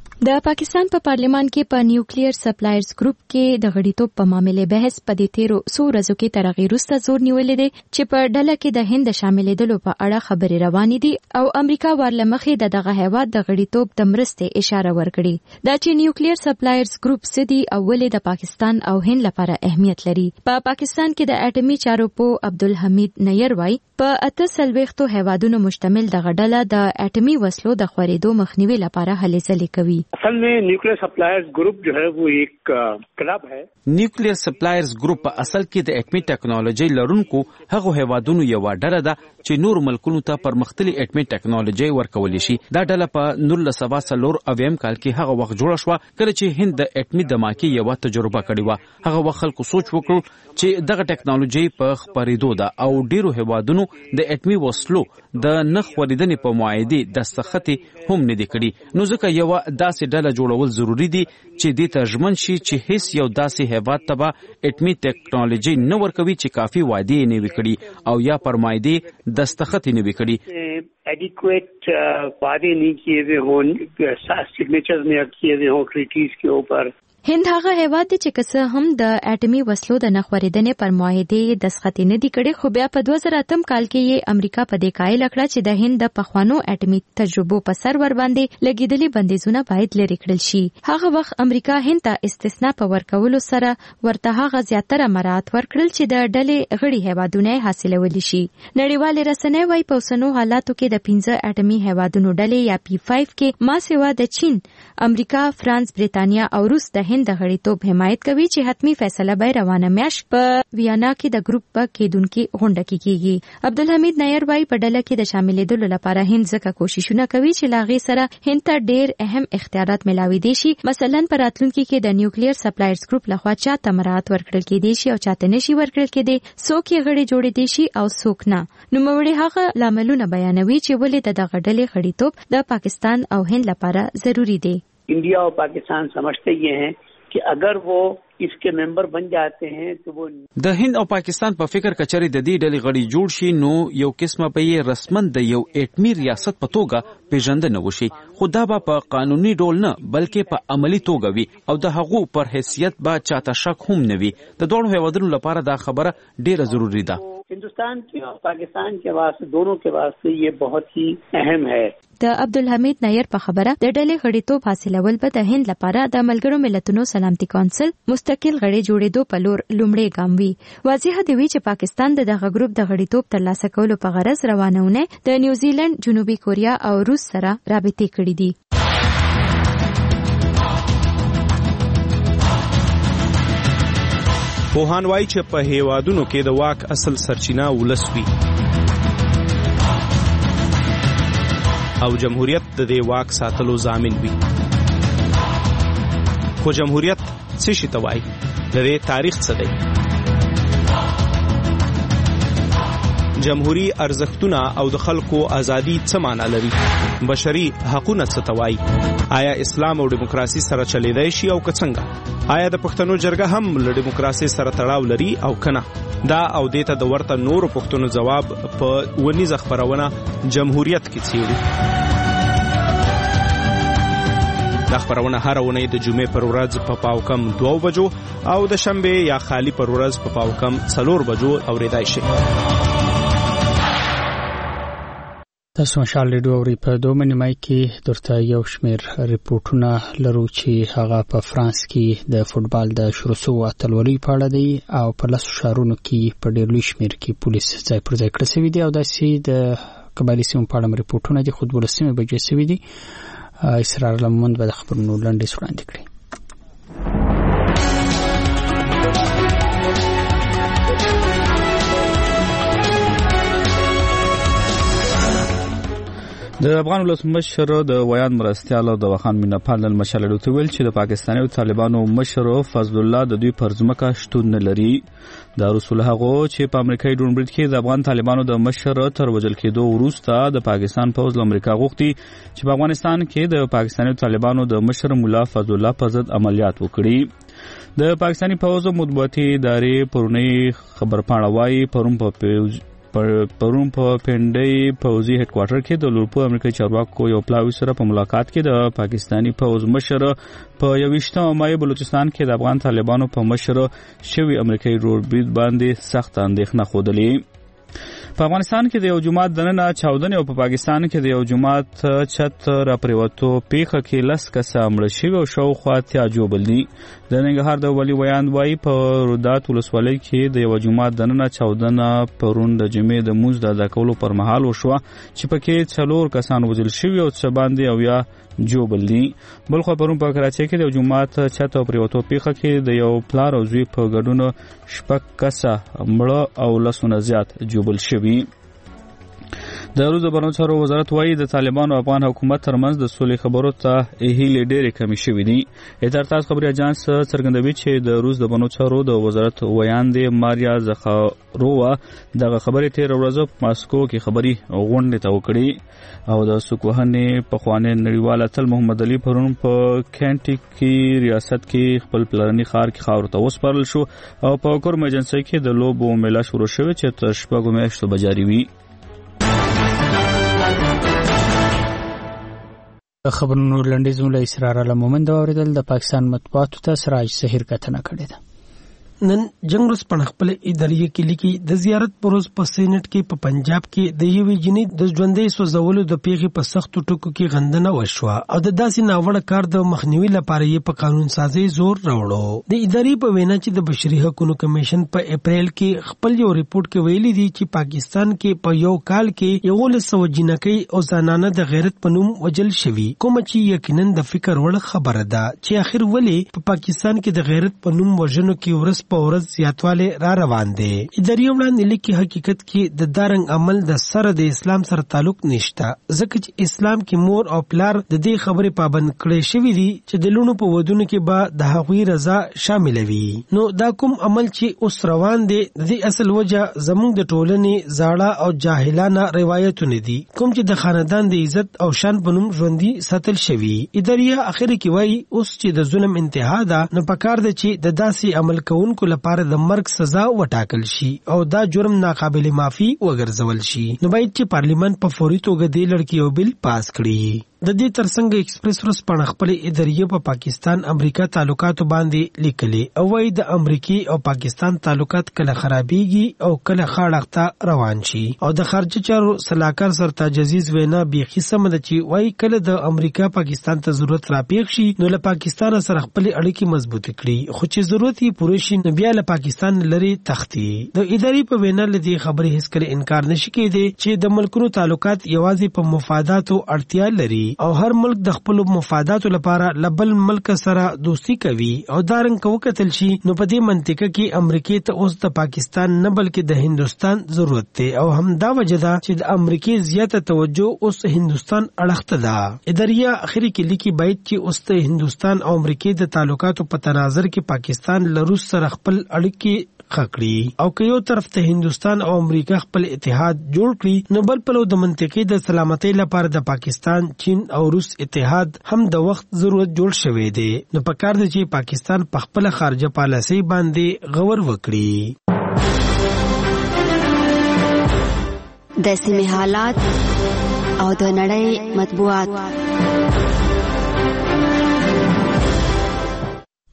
د پاکستان په پا پارلیمان کې په نیوکلیر سپلایرز ګروپ کې د غړیتوب په معاملې بحث په دې تیرو څو ورځو کې تر هغې وروسته زور نیولې دی چې په ډله کې د هند شاملېدلو په اړه خبرې روانې دي او امریکا ورله مخې د دغه هیواد د غړیتوب د مرستې اشاره ورکړي. دا چې نیوکلیر سپلایرز ګروپ څه دي او ولې د پاکستان او هند لپاره اهمیت لري. په پا پاکستان کې د اټومي چارو په عبدالحمید نیر وای په اته څلوېښتو هیوادونو مشتمل دغه ډله د اټومي وسلو د خورېدو مخنیوي لپاره هلې ځلې کوي. اصل में न्यूक्लियर सप्लायर्स ग्रुप जो है वो एक क्लब है. نیوکلیر سپلایرز ګروپ په اصل کې د اټومي ټیکنالوژي لرونکو هغه هیوادونو یو ډله ده چې نور ملکونو ته پرمختللي اټومي ټیکنالوژي ورکول شي. دا ډله په نولس سوه څلور اویم کال کې هغه وخت جوړه شوه کله چې هند د اټومي دماکي یو تجربه کړې و. هغه وخت خلکو سوچ وکړ چې دغه ټیکنالوژي په خپرېدو ده او ډیرو هیوادونو د اټومي وسلو د نخ وریدنې په معاهدې دستخط هم نه دي کړي. نو ځکه یو داسې ډله جوړول ضروری دي چې دې ته ژمن شي چې هیڅ یو داسې هیواد ته به اټومي ټیکنالوژي نه ورکوي چې کافي وعدې نه وي کړي او یا پر معاهدې دستخط نه وي کړي. एडिक्वेट वादे नहीं किए हुए हों, सिग्नेचर्स नहीं किए हुए हों ट्रीटीज के ऊपर. هند هغه هیواد دی چې کسه هم د اټومي وسلو د نخوریدنې پر معاهدې دستخط نه دي کړي خو بیا په دوه زره اتم کال کې یې امریکا په دې قایل کړه چې د هند د پخوانو اټومي تجربو په سر ور باندې لګیدلي بندیزونه باید لرې کړل شي. هغه وخت امریکا هند ته استثنا په ورکولو سره ورته هغه زیاتره مراعات ورکړل چې د ډلې غړي هیوادونه حاصلولی شي. نړیوال رسنۍ وايي په اوسنو حالاتو کې د پنځه اټومي هیوادونو ډلې یا پی پنځه کې ما سوا د چین، امریکا، فرانس، بریتانیا او روس د هند د غړیتوب حمایت کوي چې حتمی فیصله به روانه میاشت په ویانا کې د ګروپ په کېدونکو غونډه کې کیږي. عبدالحمید نیر وايي په ډله کې د شاملېدلو لپاره هند ځکه کوششونه کوي چې لاغې سره هند ته ډېر اهم اختیارات ملاوي دي شي. مثلا په راتلونکي کې د نیوکلیر سپلایرز ګروپ لخوا چاته مراعات ورکړل کېدي شي او چاته نشي ورکړل کېدي، څوک یې غړي جوړې دي شي او څوک نه. نو موږ هغه لاملونه بیانوي چې ولې د دغه ډلې غړیتوب د پاکستان او هند لپاره ضروری دی. इंडिया और पाकिस्तान समझते ये हैं कि अगर वो इसके मेंबर बन जाते हैं तो वो د هند او پاکستان په فکر کچري د دې ډلې غړي جوړ شي نو یو قسمه به یې رسمن د یو اټومي ریاست په توګه پیژندنه وشي، خو دا به په قانوني ډول نه بلکې په عملی توګه وي او د هغو پر حیثیت به چاته شک هم نه وي. د دوه هیوادونو لپاره دا خبره ډیره ضروری ده. हिंदुस्तान के और पाकिस्तान के वास्ते दोनों के वास्ते ये बहुत ही अहम है. د عبدالحمید نیر په خبره د ډلې غړیتوب حاصلول به د هند لپاره د ملګرو ملتونو سلامتي کونسل مستقل غړي جوړېدو په لور لومړی ګام وي. واضح دی چې پاکستان د دغه ګروپ د غړیتوب ترلاسه کولو په غرض روانونه د نیوزیلند، جنوبي کوریا او روس سره رابطې کړې دي. پوهان وایي چې په هیوادونو کې د واک اصل سرچینه ولس وي او جمهوریت د دې واک ساتلو ضامن وي. خو جمهوریت څه شي ته وایي؟ د دې تاریخ څه دی؟ جمهوری ارزښتونه او د خلکو ازادي څه معنا لري؟ بشري حقوقونه څه ته وایي؟ آیا اسلام او دیموکراسي سره چلیدای شي او که څنګه؟ آیا د پښتنو جرګه هم له دیموکراسي سره تړاو لري او کنه؟ دا او دیته د ورته نورو پښتنو جواب په ونیزه خبرونه جمهوریت کې څیړي. دا خبرونه هر اونۍ د جمعې پر ورځ په پاو کم دوه بجو او د شنبه یا خالی پر ورځ په پاو کم څلور بجو اوریدای شي. تاسو مشال ریډیو اوري په دوه نیمای کې درته یو شمیر ریپورتونه لرو چې هغه په فرانس کې د فوتبال د شروع سو اتلولۍ په اړه دی او په لاسو شهرونو کې په ډېر لوی شمیر کې پولیس ځای پر ځای کړی شوی دی او داسې د قبایلي سیمو په اړه ریپورتونه دي خود ولسمه بجې شوی دي اسرار لمند به خبرونو لاندې وړاندې کړي. د افغان ولسمشر د ویان مرستيال د وخان میناپال د مشال ډوته ویل چې د پاکستاني او طالبانو مشر فضل الله د دوی پرځمکه شتون نه لري. د رسول هغه چې په امریکای ډونبرډ کې د افغان طالبانو د مشر تر وجل کېدو وروسته د پاکستان پوز له امریکا غوښتي چې په افغانستان کې د پاکستاني طالبانو د مشر مولا فضل الله په ضد عملیات وکړي. د پاکستاني پوز مطبوعاتي ادارې پرونی خبر پاڼه وايي پرون په پرون په پنډي پوزي هډ کوارټر کې د لورپو امریکایي چارواکو یو پلاوی سره په ملاقات کې د پاکستاني پوز مشر په یوشتمه مای بلوچستان کې د افغان طالبانو په مشر شوی امریکایي روربید باندې سخت اندېښنه خوده. په افغانستان کې د یو جماعت دننه چاودنې او په پاکستان کې د یو جماعت چت را پریوتو پیښه کې لس کسه مړه شوي او شاوخوا اتیا جوړ دي. د ننګرهار د ولي ویاند وایي په رودات ولسوالۍ کې د یو جماعت دننه چاودنه پرون د جمعې د موز د ادا کولو پر مهال وشوه چې پکې څلور کسان وژل شوي او څه باندې او یا جوړ دي. بل خو پرون په کراچۍ کې د جماعت چت او پریوتو پیښه کې د یو پلار او زوی په ګډون شپږ کسه مړه او لسونه زیات جوړ شوي. د روز بهرنیو چارو وزارت وایي د طالبانو او افغان حکومت ترمنځ د سولې خبرو ته هیلې ډېرې کمې شوې دي. اتحاد خبري اژانس څرګندوي چې د روز د بهرنیو چارو د وزارت ویاندې ماریا زخارووا دغه خبرې تیر ورځ په ماسکو کې خبري غونډه ته وکړي او د سکوهنې په خوانې نړیوال اتل محمد علي پرون په کینټکی ریاست کې خپل پلرني ښار کې خاور ته وسپارل شو او په کورم ایجنسي کې د لوبو میله شروع شوه چې تر شپږو میاشتو به جاري وي. خبرونو لنډیز مول اسرار علمومند اوریدل د پاکستان مطبوعاتو ته سراج سحر کتنه کړې ده. نن جنگ روز په خپل ادارې کې لیکي د زیارت پروز په سینټ کې په پنجاب کې د یوې جنې د ژوندۍ سوځولو د پیښې په سختو ټکو کې غندنه وشوه او د داسې ناوړه کار د مخنیوي لپاره یې په قانون سازي زور راوړو. د ادارې په وینا چې د بشري حقوقو کمیشن په اپریل کې خپل یو ریپورت کې ویلي دي چې پاکستان کې په یو کال کې یو لس جنکۍ او زنانه د غیرت په نوم وجل شوي، کوم چې یقینا د فکر وړ خبره ده چې اخر ولې په پاکستان کې د غیرت په نوم وژنو کې ورس په ورځ زیاتواله را روان دي. ادارې وړاندې لیکي حقیقت کې د دارنګ عمل د سره د اسلام سره تعلق نشته، ځکه چې اسلام کې مور او پلار د دې خبرې پابند کړي شوی دي چې د لونو په ودونو کې به د هغوی رضا شامل وي. نو دا کوم عمل چې اوس روان دي د دې اصل وجه زموږ د ټولنې زاړه او جاهلانه روایتونه دي کوم چې د خاندان د عزت او شان په نوم ژوندۍ ساتل شوی. ادارې اخر کې وایي اوس چې د ظلم انتها ده نو پکار ده چې د داسې عمل کوونکو لپاره د مرګ سزا وټاکل شي او دا جرم ناقابل معافي وګرځول شي. نو باید چې پارلیمان په فوري توګه د لړکی یو بل پاس کړي. د دې ترڅنګ ایکسپریس ورځ په خپل ادارې په پاکستان امریکا تعلقات باندې لیکلي او وايي د امریکای او پاکستان تعلقات کله خرابېږي او کله خاړخته روان شي او د خارجه چارو صلاحکار سرتاج عزیز وینا بيخي سم ده چې وايي کله د امریکا پاکستان ته ضرورت راپېښ شي نو له پاکستان سره خپل اړیکې مضبوط کړي، خو چې ضرورت یې پوره شي نو بیا له پاکستان لري تختی. د ادارې په وینا لدی خبرې هیڅ کله انکار نشي کېدی چې د ملکونو تعلقات یوازې په مفاداتو اړتیا لري او هر ملک د خپل مفاداتو لپاره لبل ملک سره دوستی کوي او دارنګ کوکتل شي نو په دې منطقه کې امریکای ته اوس د پاکستان نه بلکې د هندستان ضرورت دی او هم دا وجه ده چې د امریکای زیاته توجه اوس هندستان اړخته ده. ادارې اخري کې لیکي باید چې اوس د هندستان او امریکای د تعلقاتو په تناظر کې پاکستان له روس سره خپل اړیکې خکړي او که یو طرف ته هندستان او امریکا خپل اتحاد جوړ کړي نو بل پلو د منطقې د سلامتۍ لپاره د پاکستان، چین او روس اتحاد هم د وخت ضرورت جوړ شوی دی. نو پکار دی چې پاکستان په خپل خارجه پالیسۍ باندې غور وکړي. د سیمې حالات او د نړۍ مطبوعات.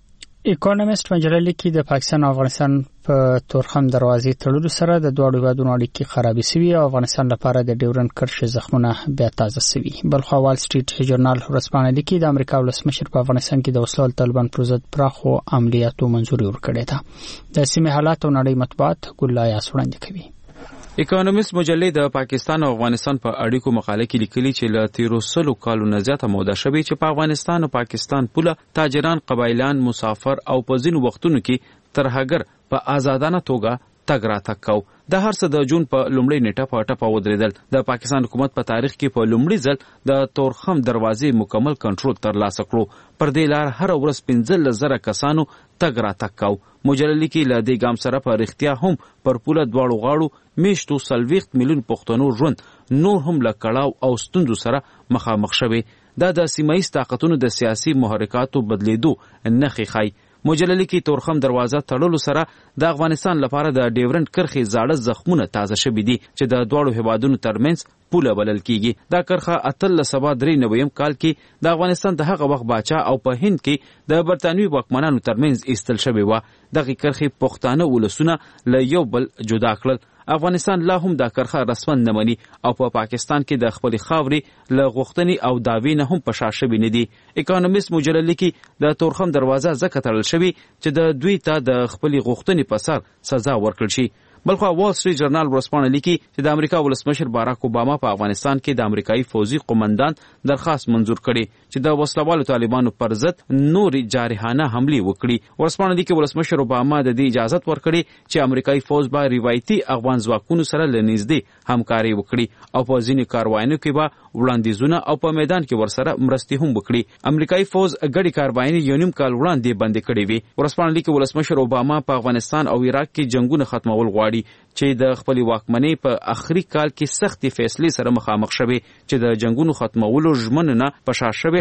اکونومیست مجله لیکي د پاکستان او افغانستان په تورخم دروازې تړلو سره د دوه هیوادونو اړیکې خرابې شوې او افغانستان لپاره د ډیورنډ کرښې زخمونه بیا تازه شوي. بلخو وال سټریټ ژورنال ورځپاڼه لیکي د امریکا ولسمشر په افغانستان کې د وسلوال طالبان پر ضد پراخو عملیاتو منځوري ورکړې ده. د سیمې حالات او نړۍ مطبوعات ګلای وړاندې کوي. اکونومیست مجلې د پاکستان او افغانستان په اړیکو مقاله کې لیکلي چې له تیرو سلو کالو نه زیاته موده شوې چې په افغانستان او پاکستان پوله تاجران، قبایلان، مسافر او په ځینو وختونو کې ترهګر په آزادانه توګه تګ راتګ کو. د هر څه د جون په لومړۍ نیټه په ټپه ودرېدل. د پاکستان حکومت په تاریخ کې په لومړي ځل د تورخم دروازې مکمل کنټرول ترلاسه کړو. پر دې لار هر ورځ پنځلس زره کسانو تګ راتګ کو. مجله لیکي له دې ګام سره په رښتیا هم پر پوله دواړو غاړو میشتو څلوېښت میلیون پښتنو ژوند نور هم له کړاو او ستونزو سره مخامخ شوی. دا د سیمه ییز طاقتونو د سیاسي محرکاتو بدلیدو نښې ښیي. مجله لیکي تورخم دروازه تړلو سره د افغانستان لپاره د ډیورنډ کرښې زاړه زخمونه تازه شوي دي چې د دواړو هیوادونو ترمنځ پوله بلل کیږي. دا کرښه اتلس سوه درې نویم کال کې د افغانستان د هغه وخت باچا او په هند کې د برطانوي واکمنانو ترمنځ ایستل شوې وه. دغه کرښې پښتانه ولسونه له یو بل جدا کړل. افغانستان لا هم دا کرښه رسما نه مني او په پا پاکستان کې د خپلې خاورې له غوښتنې او دعوې نه هم په شا شوي نه دي. اکونومیست مجله لیکي د تورخم دروازه ځکه تړل شوي چې د دوی ته د خپلې غوښتنې په سر سزا ورکړل شي. بلخو وال سټریټ ژورنال ورځپاڼه لیکي چې د امریکا ولسمشر باراک اوباما په افغانستان کې د امریکایي فوزي قومندان درخواست منظور کړي چې د وسلوالو طالبانو پر ضد نوري جارحانه حملې وکړي. ورځپاڼه لیکي ولسمشر اوباما د دې اجازه ورکړي چې امریکایي فوز به روایتي افغان ځواکونو سره له نږدې همکاري وکړي او په ځینو کاروایانو کې به وړاندیزونه او په میدان کې ورسره مرستې هم وکړي. امریکایي فوز ګډي کاروایي یو نیم کال وړاندې بندې کړې وي. ورځپاڼه لیکي ولسمشر اوباما په افغانستان او عراق کې جنگونه ختمول غواړي چې د خپل واکمنۍ په آخري کال کې سختې فیصلې سره مخامخ شوي چې د جنگونو ختمولو ژمنه په شا شوي.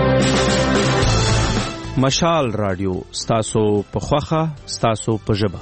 مشال رادیو ستاسو په خوخه ستاسو په ژبه.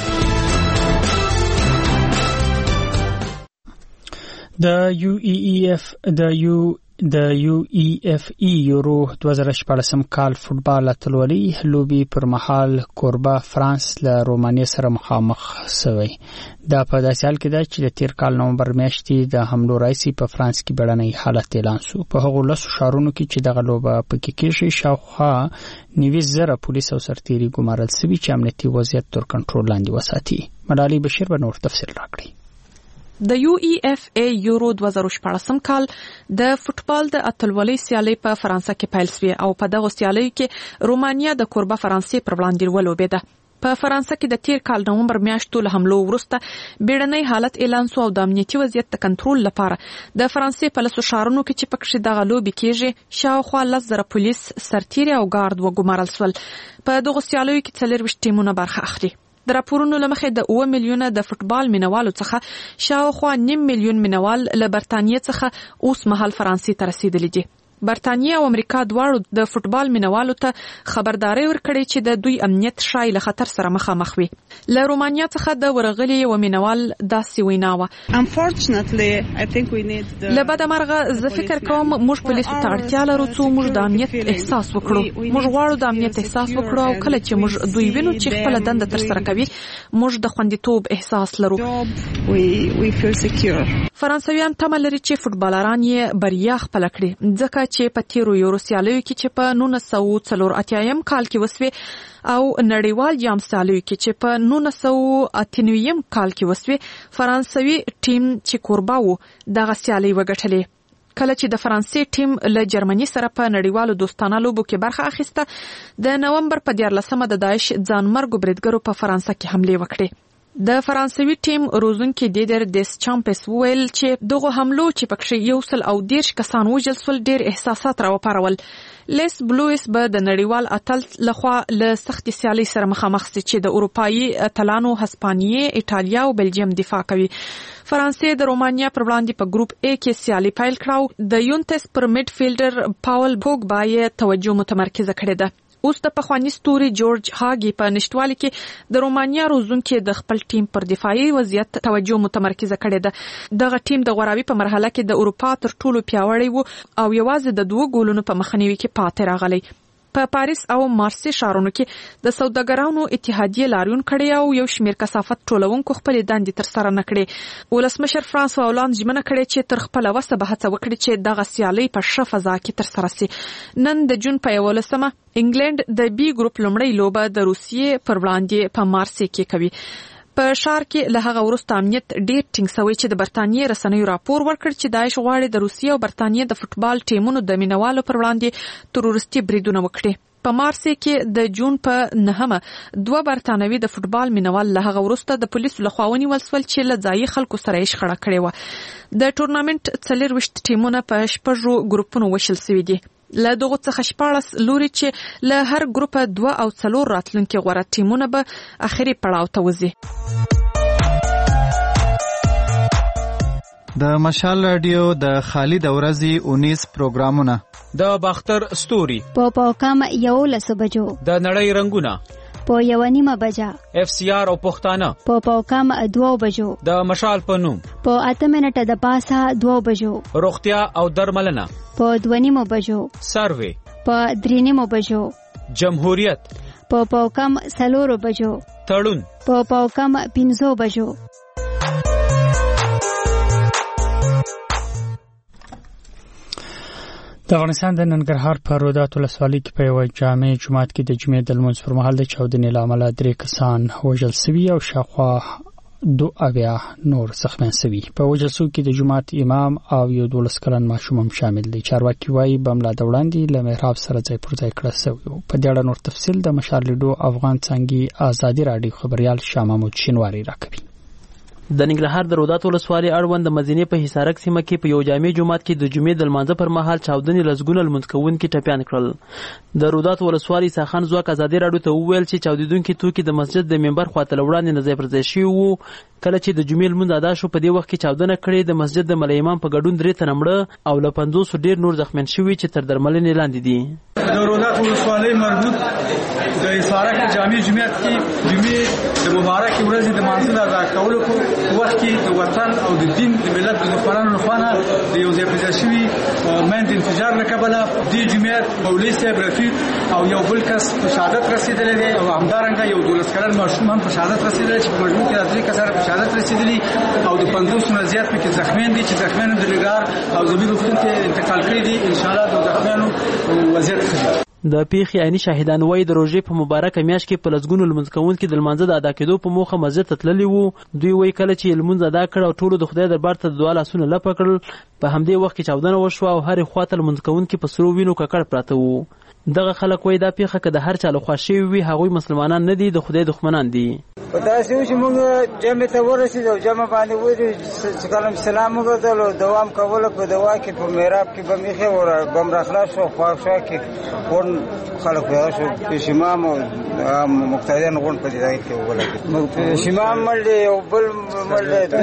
د یو ای ای اف د یو د یو ای اف ای یورو دوه زره شپاړسم کال فوټبال اتلولي لوبي پر مهال کوربه فرانس له رومانیا سره مخامخ شوی. دا په داسې حال کې ده چې د تیر کال نومبر میاشتې د حملو راځي په فرانس کې بیړنی حالت اعلان شو. په هغو لسو ښارونو کې چې دغه لوبه پکې کېږي شاوخوا نوي زره پولیس او سرتیري ګمارل شوي چې امنیتي وضعیت تر کنټرول لاندې وساتي. ملالۍ بشیر به نور تفصیل راکړي. د یو ای اف ای یورو دوه زره شپاړسم کال د فوټبال د اتلولۍ سیالي په فرانسه کې پیل شوه او په دغه سیالي کې رومانیا د کوربه فرانسې پر وړاندې ولوبېده. په فرانسه کې د تیر کال نومبر میاشتو له حملو وروسته بیړنی حالت اعلان شو او د امنیتي وضعیت د کنټرول لپاره د فرانسې په لسو ښارونو کې چې پکې دغه لوبي کېږي شاوخوا لس زره پولیس، سرتیري او ګارد وګمارل شول. په دغه سیالیو کې څلورویشت ټیمونه برخه اخلي. د راپورونو له مخې د اوه میلیونه د فوټبال مینوالو څخه شاوخوا نیم میلیون مینوال له برتانیې څخه اوس مهال فرانسې ته رسیدلي دي. برتانیې او امریکا دواړو د فوټبال مینوالو ته خبرداري ورکړې چې د دوی امنیت شای له خطر سره مخامخ وي. له رومانیا څخه د ورغلي و مینوال داسې وینا وه: له بده مرغه زه فکر کوم موږ پولیسو ته اړتیا لرو څو موږ د امنیت احساس وکړو. موږ غواړو د امنیت احساس وکړو او کله چې موږ دوی وینو چې خپل دنده تر سره کوي موږ د خوندیتوب احساس لرو. فرانسویان تمه لري چې فوټبالران یې بریا خپله کړي ځکه چې په تیرو یورو سیالیو کې چې په نولس سوه څلور اتیایم کال کې وسوې او نړیوال جام سیالیو کې چې په نولس سوه اته نویم کال کې وسوې فرانسوي ټیم چې کوربه وو دغه سیالي وګټلې. کله چې د فرانسې ټیم له جرمني سره په نړیوالو دوستانه لوبو کې برخه اخیسته د نومبر په دیارلسمه د داعش ځانمرګو بریدګرو په فرانسه کې حملې وکړې. د فرانسوي ټیم روزونکي دیدر دیسچامپس ویل چې دغه حملو چې پکې یو سل او دیرش کسان وژل شول ډیر احساسات راوپارول. لیس بلویس به د نړیوال اتل لخوا له سختي سیالي سره مخامخ شي چې د اروپایي اتلانو هسپانیې، ایټالیا او بلجیم دفاع کوي. فرانسې د رومانیا پر وړاندې په ګروپ A کې سیالي پیل کړه. د یونتس پر میډ فیلډر پاول پوګبا یې توجه متمرکزه کړې ده. اوس د پخوانی ستوري جورج هاګي په نشټوالي کې د رومانیا روزونکي د خپل ټیم پر دفاعي وضعیت توجه متمرکزه کړې ده. دغه ټیم د غوراوي په مرحله کې د اروپا تر ټولو پیاوړی وو او یوازې د دوه ګولونو په مخنیوي کې پاتې راغلی. په پاریس او مارسی ښارونو کې د سوداګرانو اتحادیه لاریون کړی او یو شمېر کثافت ټولونکو خپلې دندې ترسره نه کړې. ولسمشر فرانسوا هولاند ژمنه کړې چې تر خپله وسه به هڅه وکړي چې دغه سیالۍ په ښه فضا کې ترسره سي. نن د جون په یولسمه انګلند د بي ګروپ لومړۍ لوبه د روسیې پر وړاندې په مارسی کې کوي. په ښار کې له هغه وروسته امنیت ډېر ټینګ سوی چې د برتانیې رسنیو راپور ورکړ چې داعش غواړي د روسیې او برتانیې د فوټبال ټیمونو د مینوالو پر وړاندې تروریستي بریدونه وکړي. په مارسی کې د جون په نهمه دوه برتانوي د فوټبال مینوال له هغه وروسته د پولیسو لخوا ونیول شول چې له ځایي خلکو سره یې شخړه کړې وه. د ټورنامنت څلېرویشت ټیمونه په شپږو ګروپونو ویشل سوي دي. له دغو څخه شپاړس لوري چې له هر ګروپه دوه او څلور راتلونکي غوره ټیمونه به اخري پړاو ته وځي. د مشال رادیو د خالد اورزي اونیس پروګرامونه د باختر ستوري په پاوکم یو لسو بجو د نړۍ رنگونه په یو نیمه بجا اف سی آر او پښتانه په پاوکم دوه بجو د مشال په نوم په اته منټه د پاسه دوه بجو روغتیا او درملنه په دوه نیمه بجو سروي په درې نیمه بجو جمهوریت په پاوکم څلورو بجو تړون په پاوکم پنځو بجو. د افغانستان د ننګرهار په رودات ولسوالۍ کې په یو جامع جومات کې د جمعې د لمونځ پر مهال د چاودنې له امله درې کسان وژل سوي او شاوخوا دو اویا نور زخمیان سوي. په وژل سوو کې د جومات امام او یو دولس کلن ماشوم هم شامل دي. چارواکي وایي بم لا د وړاندې له محراب سره ځای پر ځای کړه سوی و. په دې اړه نور تفصیل د مشال لیډو افغان څانګې ازادي راډیو خبريال شاه محمود شینواری راکوي. د ننګرهار د رودات ولسوالۍ اړوند د مدینې په حصارک سیمه کې په یو جامع جومات کې د جمعې د لمانځه پر مهال چاودنې لزګونه لمونځ کوونکي ټپیان کړل. د رودات ولسوالۍ ساخن ځواک ازادي راډیو ته وویل چې چاودېدونکي توکي د مسجد د منبر خواته له وړاندې نه ځای پر ځای شوي وو. کله چې د جمعې لمونځ ادا شو په دې وخت کې چاودنه کړې. د مسجد د ملا امام په ګډون درې تنه مړه او له پنځوسو ډېر نور زخمیان شوي چې تر درملنې لاندې دي. د رودات ولسوالۍ مربوط د حصارک جامع جومات کې جمعې د مبارکې ورځې د لمانځه ادا کولو په وخت کې د وطن او د دین د ملت د دښمنانو لخوا د یو ځای پر ځای شوي مند انفجار له کبله دې جومات مولوي صاحب رفیق او یو بل کس په شهادت رسېدلی دی او همدارنګه یو دولس کلن ماشوم هم په شهادت رسېدلی چې په مجموع کې درې کسان په شهادت رسېدلي او د پنځوسو نه زیات پکې زخمیان دي چې زخمیان د ننګرهار او زمین روغتون ته انتقال کړي دي. انشاءالله د زخمیانو وضعیت ښه دی. د پیښې عیني شاهدان وایي د روژې په مبارکه میاشت کې په لسګونو لمونځ کوونکي د لمانځه د ادا کېدو په موخه مسجد ته تللي وو. دوی وایي کله چې لمونځ ادا کړ او ټولو د خدای دربار ته د دعا لاسونه لپه کړل په همدې وخت کې چاودنه وشوه او هرې خواته لمونځ کوونکي په سرو وینو ککړ پراته وو. دغه خلک وایي دا پیښه که د هر چا لخوا شوې وي هغوی مسلمانان نه دي، د خدای دښمنان دي. په داسې و چې موږ جمع ته ورسېدو او جمع باندې ودرېدو چې کله مې سلام وګرځول او دوام کوله په دوا کې په محراب کې بم ایښی و بم راخلاص شو خواښا کې غونډ خلک پیدا شو پیشیمام او مقتدیان غونډ په دې ځای کې وولګېد. پیشیمام مړ دی یو بل مړ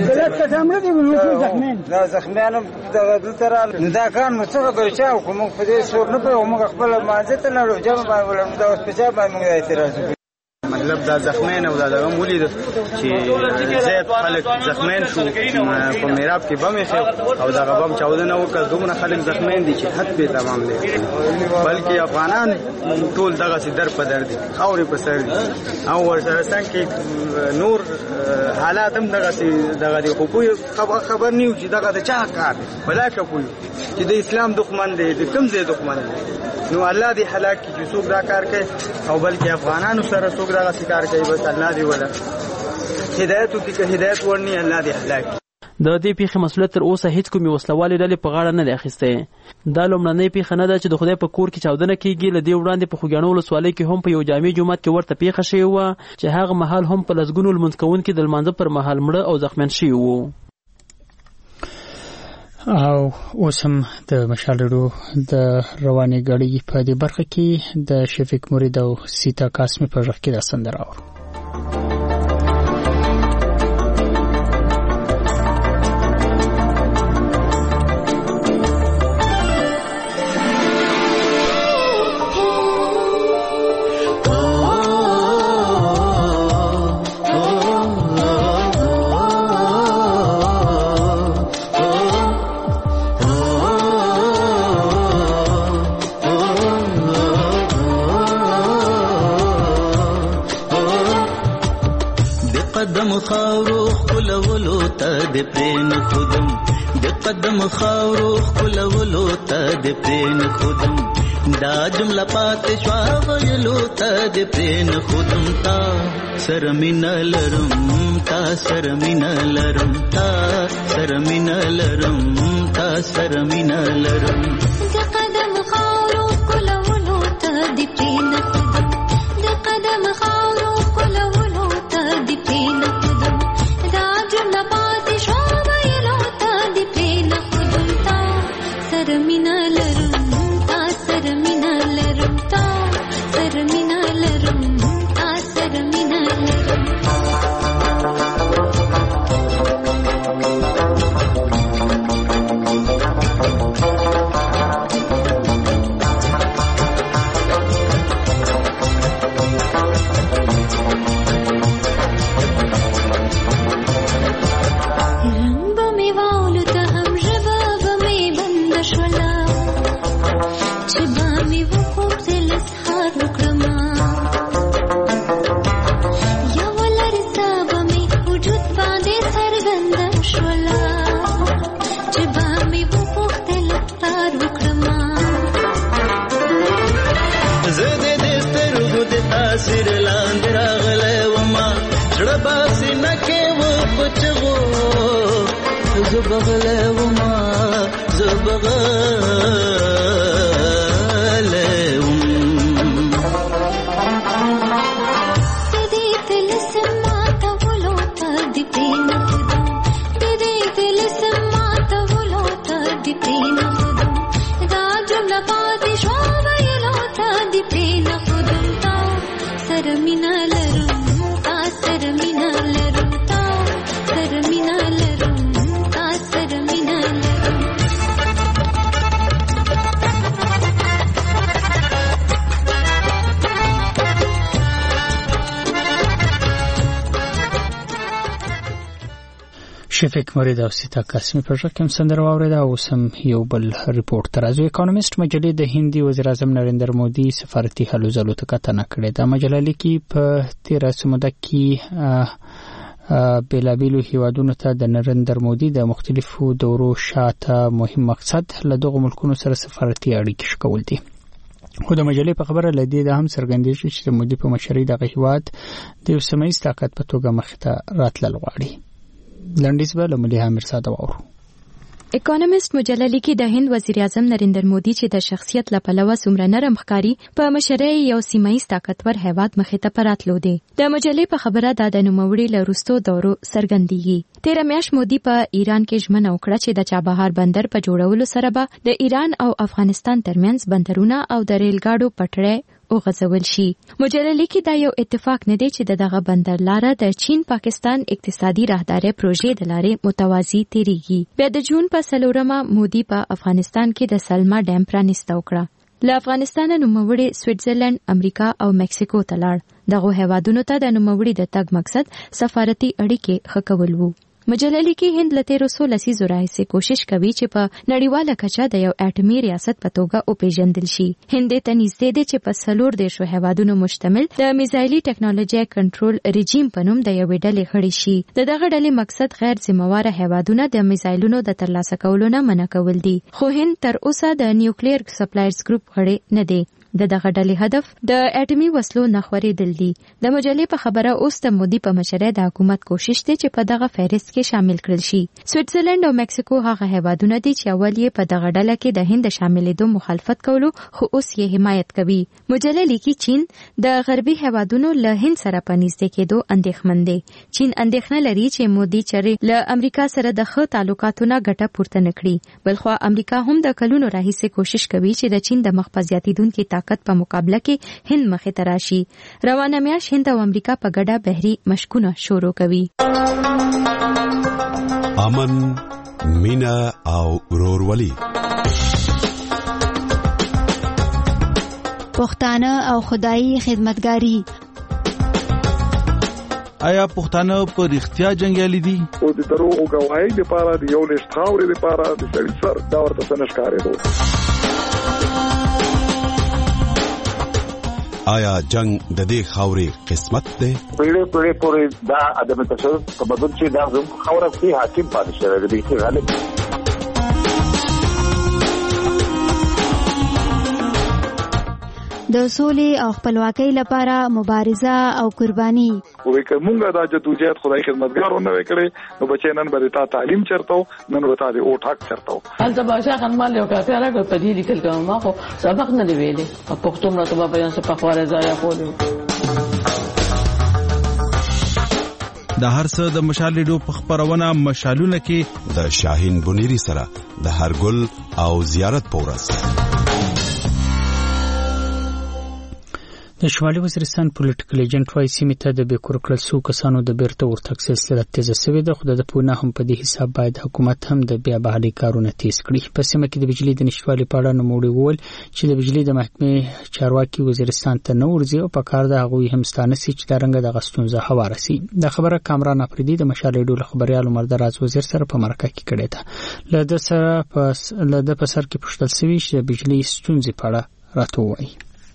دی دا زخمیان هم دغه دلته راغلل. نو دا کار نو څه خبرې چا وکړو موږ په دې څوک نه پوهېږو موږ خپله لمانځه ته لاړو جمع باندې ولاړو دا اوس په چا باندې موږ دا اعتراض وکړو. مطلب دا زخمین او دا دغه ولید چې زیات خلک زخمین شو په محراب کې بم یې او دغه بم چاودنه وکړه. دومره خلک زخمین دي چې حد به تمام دی بلکې افغانان ټول دغه سي در په در دي خاورې په سر دي او ورسره څنګه نور حالات هم دغه سي دغه دی خو خبر خبر نیو چې دغه د چا کار بلا کوي چې د اسلام دښمن دی د کوم ځای دښمن دی. نو الله دې هلاک کړي چې څوک دا کار کوي او بلکې افغانانو سره څوک دا کار کوي بس الله دې ولا هدایت وکړي که هدایت ورني الله دې هلاک کړي. د دې پیښې مسؤلیت تر اوسه هیڅ کومې وسلوالې ډلې په غاړه نه دی اخیستی. دا لومړنۍ پیښه نه ده چې د خدای په کور کې چاودنه کیږي. له دې وړاندې په خوږیاڼو ولسوالۍ کې هم په یو جامع جومات کې ورته پیښه شوې وه چې هغه مهال هم په لسګونو لمونځ کوونکي د لمانځه پر مهال مړه او زخمیان شوي وو. او اوس هم د مشالړو د رواني غړي په دې برخه کې د شفیق مرید او سیتا قاسمی په ژغ کې د سندره اورو. قدم خاورو خلولو ته د پرین خودم د قدم خاورو خلولو ته د پرین خودم دا جمله پاتې شوا ویلو ته د پرین خودم تا سرمین لرم تا سرمین لرم تا سرمین لرم تا سرمین لرم د قدم خاورو خلولو ته د پرین خودم د قدم خاورو خلولو ته د پرین خودم دا جمله پاتې شوا ویلو ته د پرین خودم تا سرمین لرم سرمینه لرم تا سرمینه لرم تا سرمینه لرم رنگ به می واولو ته هم ژبه به می بنده شوله چې به مې وخوب زه لسهار وکړمه یوه لرزه به مې وجود باندې څرګنده شوله چې به مې وغوښتل افطار وکړمه زه د دې سترګو د تاثیر لاندې راغلی ومه زړه به سینه کې و په چغو زه بغلی ومه زه بغلی شفیق مرید او سیتا قاسمی پر رقم سندره واوریده او سم یو بل ریپورت ترازو اکونومیست مجلې د هندي وزیر اعظم نریندر مودي سفارتي هلو ځلو ته کتنه کړې ده. مجله لیکي په تیره سموده کې بیلابیلو هیوادونو ته د نریندر مودي د مختلفو دورو شاته مهم مقصد له دغو ملکونو سره سفارتي اړیکې شکول دي. خو د مجلې په خبره لدی د هم څرګندېږي چې د مودي په مشرۍ دغه هیواد د یو سیمه‌ییز طاقت په توګه مخ ته راتلل غواړي. لنډیز به له ملي امیر ساده واورو. اکونومیست مجله لیکي د هند وزیر اعظم نریندر مودي چې د شخصیت له پلوه څومره نرم ښکاري په مشرۍ یو سیمه‌ییز طاقتور هیواد مخې ته پراتلو دی. د مجلې په خبره دا د نوموړي له وروستو دورو څرګندېږي. تیره میاشت مودي په ایران کې ژمنه وکړه چې د چابهار بندر په جوړولو سره به د ایران او افغانستان ترمنځ بندرونه او د ریل ګاډو پټړۍ او غځول شي. مجله لیکي دا یو اتفاق نه دی چې دغه بندر لاره د چین پاکستان اقتصادي راهداري پروژې د لارې متوازی تیریږي. بیا د جون په څلورمه مودي په افغانستان کې د سلما ډیم پرانیسته وکړه. له افغانستان نوموړي سویټزرلند، امریکا او مکسیکو ته لاړ. دغه هیوادونو ته د نوموړي د تګ مقصد سفارتي اړیکې ښه کول وو. مجله لیکي هند له تیرو څو لسیزو راهیسې کوشش کوي چې په نړیواله کچه د یو اټومي ریاست په توګه وپیژندل شي. هند ته نږدې دی چې په څلور دیرشو هیوادونو مشتمل د میزایلي ټکنالوژي کنټرول رژیم په نوم د یوې ډلې غړی شي. د دغه ډلې مقصد غیر ذمہواره هیوادونه د میزایلونو د ترلاسه کولو نه منع کول دي. خو هند تر اوسه د نیوکلیر سپلایرز ګروپ غړی نه دی. د دغه ډلې هدف د اټومي وسلو نه خورېدل دي. د مجلې په خبره اوس د مودي په مشرۍ د حکومت کوشش دی چې په دغه فهرست کې شامل کړل شي. سویټزرلند او مکسیکو هغه هیوادونه دي چې اول یې په دغه ډله کې د هند شاملېدو مخالفت کولو خو اوس یې حمایت کوي. مجله لیکي چین د غربي هیوادونو له هند سره په نږدې کېدو اندېښمن دی. چین اندېښنه لري چې مودي چرې له امریکا سره د ښه تعلقاتو نه ګټه پورته نه کړي. بلخوا امریکا هم د کلونو راهیسې کوشش کوي چې د چین د مخ په زیاتېدونکي طاقت په مقابله کې هند مخې ته راشي. روانه میاشت هند او امریکا په ګډه بحري مشکونه شروع کوي. امن، مینا او ورورولي. پښتانه او خدایي خدمتګاری. آیا پښتانه په رښتیا جنگیالي دي؟ او د دروغو گواهی لپاره د یو لښت خاورې لپاره د سړي سر دا ورته څه نه ښکارېدو. آیا جنگ د دې خاورې قسمت دی؟ پیړې پیړې پورې دا عدم تشدد تمدن چې دا زموږ خاوره کې حاکم پاتې شوی دی چې غالب د سولې او خپلواکۍ لپاره مبارزه او قرباني. وې کومه دا جدوجہد خدای خدمتګارونه وکړي نو بچي نن به تا تعلیم چرته نن به تا دې او ټاک چرته. هلته باشا خنمال یو کافي راغی په دې لیکل کوم ما خو سبق نه دی ویلې په پښتو مرتبه بیان څه په خواره ځای خوري. د هر څه د مشال ریډیو په خبرونه مشالونه کې د شاهین بنيري سره د هرګل او زیارت پورس. د شمالي وزیرستان پولیټیکل ایجنټ وايي سیمې ته د بیکور کړل سو کسانو د بیرته ورتګ سلسله تیزه شوې ده، خو د پونه هم په دې حساب باید حکومت هم د بیا بحالي کارونه تیز کړي. په سیمه کې د بجلی د نشټوالي په اړه نوموړي وویل چې د بجلی د محکمې چارواکي وزیرستان ته نه ورځي او په کار د هغوی هم ستانه سي چې د رنګ د غستونزه هواره سي. د خبره کامران افریدي د مشال ریډیو خبريال عمر دراز وزیر سره په مرکه کې کړې ده. له د سره پس له د پسر کې پښتل سوي چې بجلی ستونزې په اړه راته وایي.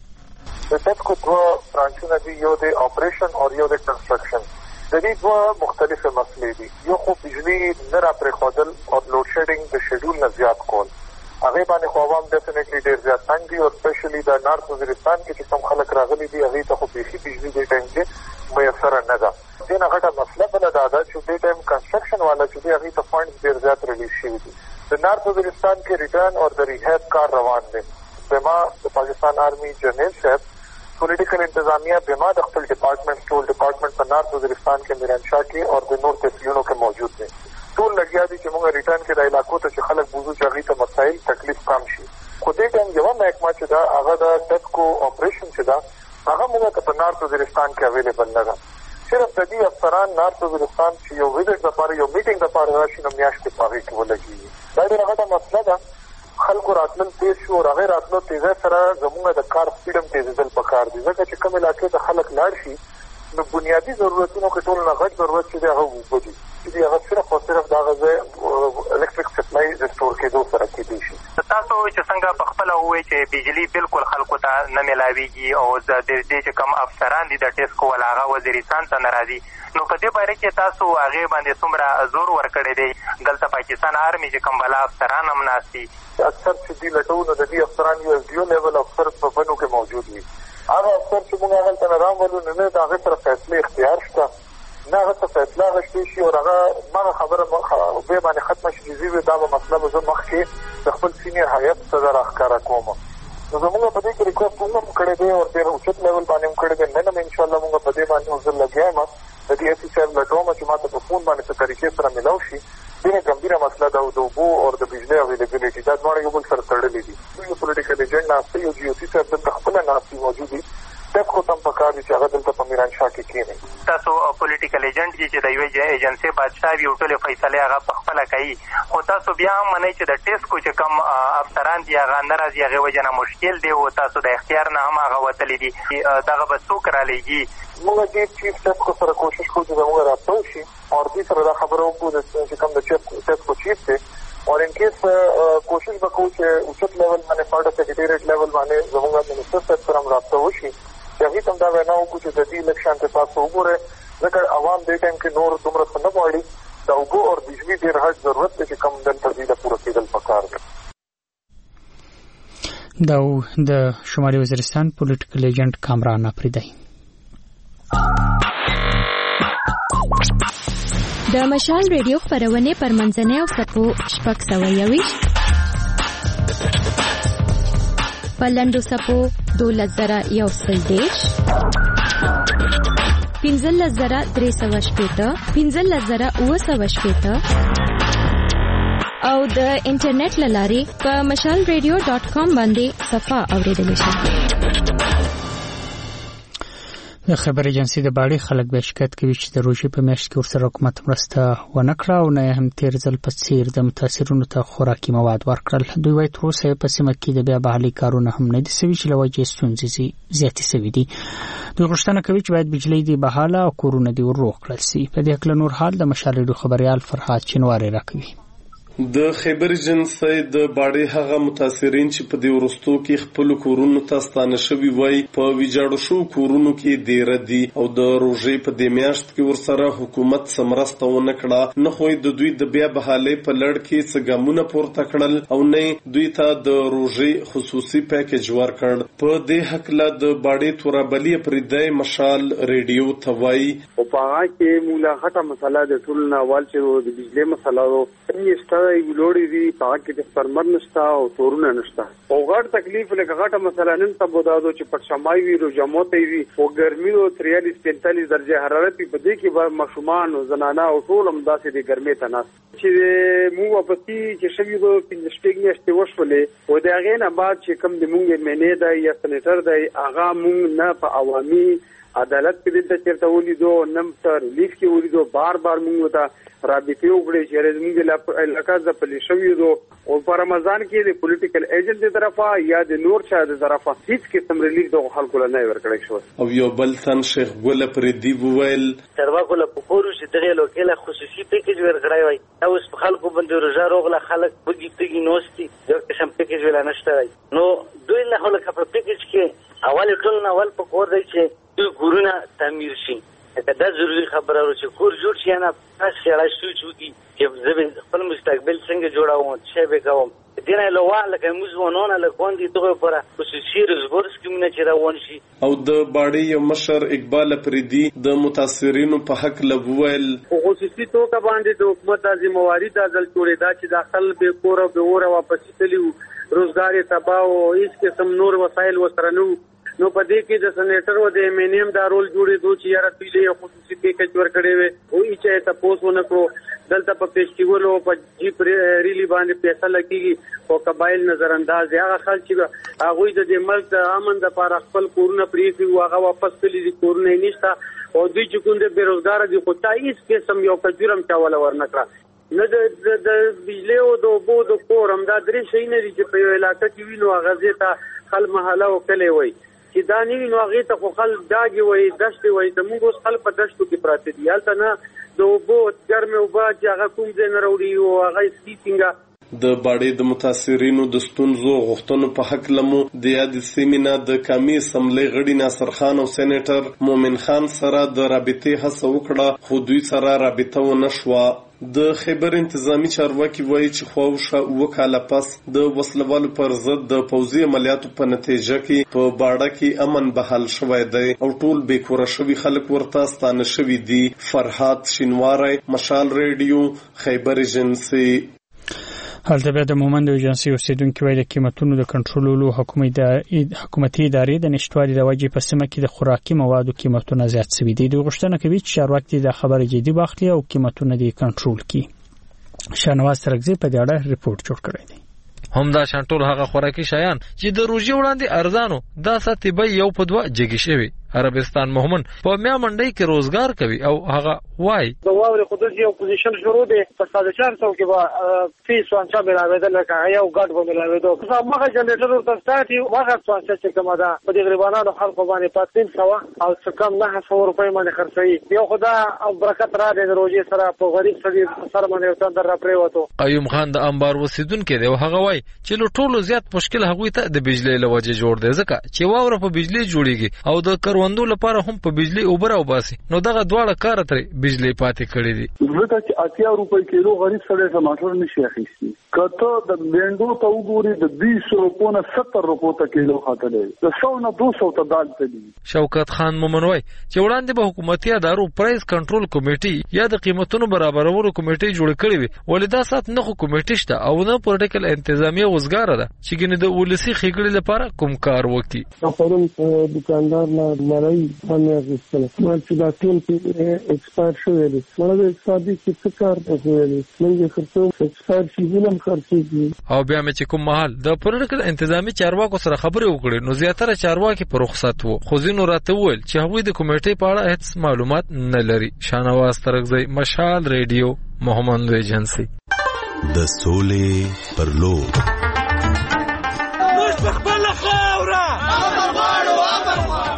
د تاسو دوه برانچونه دي، یو د اپریشن او یو د کنسترکشن. د دې دوه مختلفه مسلې دي. یو خو بجلی نه را پرې خودل او لوډ شیډینګ د شیډول نه زیات کول. هغه باندې خو عوام ډیفینیټلی ډیر زیات تنګ دي او سپیشلی د نارث وزیرستان کې چې کوم خلک راغلي دي هغه ته خو بيخي بجلی د ټایم کې میسر نه ده. دغه غټه مسله بل دا ده چې د ټایم کنسترکشن والا چې هغه ته فاندز ډیر زیات ریلیز شوي دي. د نارث وزیرستان کې ریټرن او د ریهاب کار روان دي. بما د پاکستان آرمی جنرال صاحب پولیټیکل انتظامیہ بما د خپل ډپارټمنټ ټول ډپارټمنټ په نارث وزیرستان کې میرانشاه کې او د نور تحصیلونو کې موجود دي. ټول لګیا دي چې موږ ریټرن کې د علاقو ته چې خلک بوزو چې هغه ته مسایل تکلیف کم شي. خو دې ټیم یو محکمه چې دا هغه د ټسکو اپریشن چې دا هغه موږ ته په نارث وزیرستان کې اویلیبل نه ده. صرف د دې افسران نارث وزیرستان چې یو ویزټ لپاره یو میټینګ لپاره راشي نو میاشتې پاره کې ولګي. دا ډېره غټه مسله ده. خلکو راتلل تیز شو او هغه راتلو تیزه سره زموږ د کار سپیډم تیزېدل پکار دي ځکه چې کوم علاقې ته خلک لاړ شي نو بنیادی ضرورتونو کې ټول نه غټ ضرورت چې دی هغه وګړي چې هغه صرف او صرف دا غزه الکتریک سپلای ريسټور کېدو سره کېدي شي. تاسو چې څنګه په خپل وایي چې بجلی بالکل خلکو ته نه ملاويږي او د دې چې کم افسران دي د ټیسکو ولاغه وزیرستان ته ناراضي نو په دې باره کې تاسو هغه باندې څومره زور ورکړی دی؟ دلته پاکستان آرمي چې کوم بلا افسران هم ناسي اکثر چې دی لټو نو د دې افسران یو ډیو لیول افسر په بنو کې موجود وي. هغه افسر چې موږ هغه ته راوړو نه دا هغه تر فیصله اختیار شته نه هغه فیصله غشتي شي او هغه ما خبره به باندې ختمه شي چې دا به مسله به زه مخکې د خپل سینیر هیئت سره راښکاره کوم. نو زموږ په دې کې ریکوست هم کړی دی او ډېر اوچت لیول باندې هم کړی دی. نن هم انشاءالله موږ په دې باندې زه لګیا یم د دې اسی صاحب لټوم چې ما ته په فون باندې څه طریقې سره ملاو شي. ډېره ګمبیره مسله ده او د اوبو او د بجلۍ اویلیبیلیټي دا دواړه یو بل سره تړلي دي. یو پولیټیکل ایجنټ ناستې یو جي او سي صاحب دلته خپله ناستې موجود دي. تاسو خو تم پکار دي چې هغه دلته په میرانشاه کې کېنئ. تاسو پولیټیکل ایجنټ دي چې د یوې ایجنسۍ بادشاه وي او ټولې فیصلې هغه په خپله کوي خو تاسو بیا هم منئ چې د ټیسکو چې کوم افسران دي هغه نه راځي هغې وجه نه مشکل دی او تاسو د اختیار نه هم هغه وتلي دي. دغه به څوک رالیږي؟ موږ دې چیف ټسکو سره کوشش کوو چې زموږ رابطه وشي او دوی سره دا خبره وکړو چې کوم د ټسکو چیف دی او ان کیس کوشش به کوو چې اوچت لیول باندې پارټ سیکریټریټ لیول باندې زموږ منسټر صاحب سره هم رابطه وشي چې هغې ته هم دا وینا وکړو چې د دې لږ شانتې تاسو وګورئ ځکه عوام دې ټایم کې نور دومره څه نه غواړي. د اوبو او بجلي ډېر غټ ضرورت دی چې کوم دلته دوی له پوره کېدل پکار دی. دا د شمالي وزیرستان پولیټیکل ایجنټ کامران افریدی. د مشال ریډیو خبرونه پر منځنۍ او سپو شپږ سوه یوویشت په لنډو سپو دولس زره یو سل دېرش پنځلس زره درې سوه شپېته پنځلس زره اووه سوه شپېته او د انټرنیټ له لارې په مشال ریډیو ډاټ کام باندې صفحه اوریدلی شئ. د خبر ایجنسی د باړې خلک به شکایت کوي چې د روژې په میاشت کې ورسره حکومت مرسته ونه کړه او نه هم تیر ځل په څیر د متاثرینو ته خوراکي مواد ورکړل. دوی وايي تر اوسه په سیمه کې د بیا بحالي کارونه هم نه دي سوي چې له وجې ستونزې زیاتې سوي دي. دوی غوښتنه کوي چې باید بجلۍ دې بحاله او کورونه دې ور روغ کړل سي. په دې هکله نور حال د مشال ریډیو خبريال فرحات چنواري راکوي. د خیبر ایجنسی د باړې هغه متاثرین چې په دې ورستو کې خپل کورونو ته ستانه شوي وای په ویجاړو شو کورونو کې ډیر دي او د روژې په دې میاشت کې ورسره حکومت سمرسته ونه کړه، نه خو د دوی د بیا بحالۍ په لړ کې څه ګامونه پورته کړل او نه دوی ته د روژې خصوصي پیکج ورکړ. په دې هکله د باړې تورابلي پردی مشال ریډیو ته وایي او په هغه کې مولا غټه مسله د ټول ناوال چې د بجلی مسله و څنګه لوړې دي په هغه کې د فرمر نشته او تورونه نشته او غټ تکلیف لکه غټه مسله نن ته بودادو چې پټ شمای وي رو جمعوتې وي او ګرمي او تریالیس پینتالیس درجه حرارت په دې کې به مشومان او زنانه او ټول هم داسې د ګرمۍ ته ناست چې مو واپس چې شوی وو په شپږ وشولې او د هغې نه بعد چې کوم د مونږ مینې دی یا سنټر دی هغه مونږ نه په عوامي عدالت کې دلته چیرته ولیدو نم ته ریلیف کې ولیدو بار بار مونږ ته رابطې وکړې چې زموږ علاقه د پلي شوي دو او په رمضان کې د پولیټیکل ایجنټ د طرفه یا د نور چا د طرفه هیڅ قسم ریلیف د خلکو له نه ورکړی شو. او یو بل تن شیخ ګل پردي وویل چارواکو له پکورو چې دغه لوکیله خصوصي پیکج ورکړی وای اوس په خلکو باندې روزه روغله خلک بګی تګي نوستي یو قسم پیکج ولا نشته نو دوی نه خلک په پیکج کې اول ټول نه اول پکور دی چې دوی کورونه تعمیر شي. دا ضروري خبره ورو چې کور جوړ شي نه پس شړای شو چې چې زه خپل مستقبل څنګه جوړاوم چې به کوم دینه له واله کوم زمونونه له کوندې دغه پر خصوصي رزګور سکیمونه چې راون شي. او د باړې یو مشر اقبال پردي د متاثرینو په حق لوول خصوصي توګه باندې د حکومت د ذمہواری د ځل جوړې دا چې داخل به کور او به اور واپس تلیو روزګار تباہ او هیڅ قسم نور وسایل وسرنو نو په دې کې د سنټر او د امینیم دا رول جوړې دوه چې یاره پیلې خصوصي پیکج ورکړې وي او چې تاسو ونه کړو دلته په فیسټیوال او په جیپ ریلی باندې پیسې لګيږي او قبایل نظر انداز هغه خلک چې هغه د دې ملک د امن لپاره خپل کورونه پریږي او هغه واپس کړي دي کورونه نشته او دوی چې کوم د بیروزګار دي خو تایید قسم یو کجورم چاوله ورنکړه نه د د بجلی او د اوبو د کور هم دا درې شي نه دي چې په یو علاقې کې وینو هغه ځای خل محله او کلی وي چې دا نیوی نو هغه ته خو خل داګي وای دشت وای د موږ اوس خل په دشتو کې پراته دي هلته نه د اوبو ګرمه اوبه چې هغه کوم ځای نه راوړي او هغه سکیټینګ د باړې د متاثرینو د ستونزو غوښتنو په حق لمو د یاد سیمینا د کمی سملې غړي ناصر خان او سېنیټر مومن خان سره د رابطې هڅه وکړه خو دوی سره رابطه ونه شوه. د خیبر انتظامی چارواکي وایي چې خواوشا وکاله پس د وسلوالو پر ضد د پوځي عملیاتو په نتیجه کې په باړه کې امن بحال شوی دی او ټول بیکوره شوي خلک ورته ستانه شوي دي. فرحات شینواری مشال ریډیو خیبر ایجنسی. هلته بیا د مومند ایجنسی اوسیدونکو ویل قیمتونو د کنټرولولو حکومتي ادارې د نشټوالي د وجې په سیمه کې د خوراکي موادو قیمتونه زیات شوي دي. دوی غوښتنه کوي چې چارواکي د خبره جدي واخلي او قیمتونه دې کنټرول کړي. شاهنواز ترکزی په دې اړه ریپورت جوړ کړی دی. همدا شانټول هغه خوراکي شیان چې د روزي وړاندې ارزانو دا ساتي به یو په دوه جګی شوی. عربستان محمد په میا منډي کې روزګار کوي او هغه وای د واوري خودي یو پوزیشن شروع دی په ساده چار سو کې به فیس وانچا ملاوي لکه یو ګډ به ملاوي دوه څه هغه جنریټر ورته ساتي هغه څه چې کومه ده په دې غریبانو خلکو باندې پاتین سو او څه کم نه سو روپۍ باندې خرڅي یو خدا برکت را دې روزي سره په غریب سړي سره باندې تندر را پریوتو. ایوب خان د انبار وسیدونکو دی او هغه وای چې له ټولو زیات مشکل هغه ته د بجلی لوجه جوړ دی ځکه چې واوره په بجلی جوړیږي او د کروندو لپاره هم په بجلی اوبر او باسي نو دغه دواړه کار ترې بجلی پاتې کړی دي. ځکه چې اتیا روپۍ کیلو غریب سړی ټماټر نشي اخیستی کته د بینډو ته وګوري د دوه سوه پونه ستر روپو ته کیلو خاطرې د سو نه دوه سوه ته دال ته دي. شوکت خان مومنوي چې وړاندې به حکومتي ادارو پرایس کنټرول کمیټي یا د قیمتونو برابرولو کمیټي جوړ کړی وي ولې دا سات نه کمیټي شته او نه پولیټیکل انتظامیه وزګار ده چې ګنې د ولسی خېګړې لپاره کوم کار وکړي. خپل دکاندار نه مړی باندې غوښتل ما چې دا ټول په ایکسپایر شوی دی مړه د اقتصادي کې څه کار کوي موږ خرڅو ایکسپایر شي هم خرڅيږي. او بیا مې چې کوم محل د پولیټیکل انتظامی چارواکو سره خبرې وکړې نو زیاتره چارواکي پر رخصت وو خو ځینو راته وویل چې هغوی د کمیټې په اړه هیڅ معلومات نه لري. شاهنواز ترکزی مشال ریډیو محمد ایجنسی. د سولې پر لور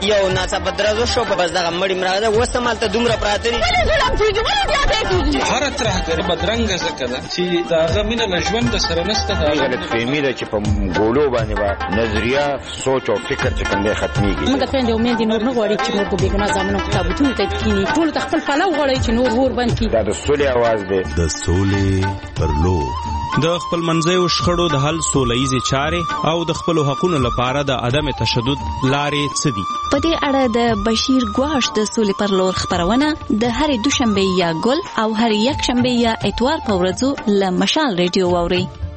یو ناڅاپه درز وشو په بس دغه مړی مړه ده اوس همالته دومره پراته دي هره ترهګر بدرنګه ځکه ده چې د هغه مینه له ژونده سره نشته. دا غلطفهمي ده چې په ګولو باندې به نظریه سوچ او فکر چې کوم دی ختمېږي. موږ د خویندې او میندې نور نه غواړي چې موږ بېګناه زامنو په تابوتونو ته کښېني. ټولو ته خپل پلو غواړي چې نور اور بند کړي. دا د سولې اواز دی. د سولې پر لور د خپل منځیو شخړو د حل سولهییزې چارې او د خپلو حقونو لپاره د عدم تشدد لارې څه دي؟ په دې اړه د بشیر ګواش د سولې پر لور خبرونه د هرې دوشنبه یا ګل او هرې یک شنبه یا اتوار په ورځو له مشال ریډیو واوري.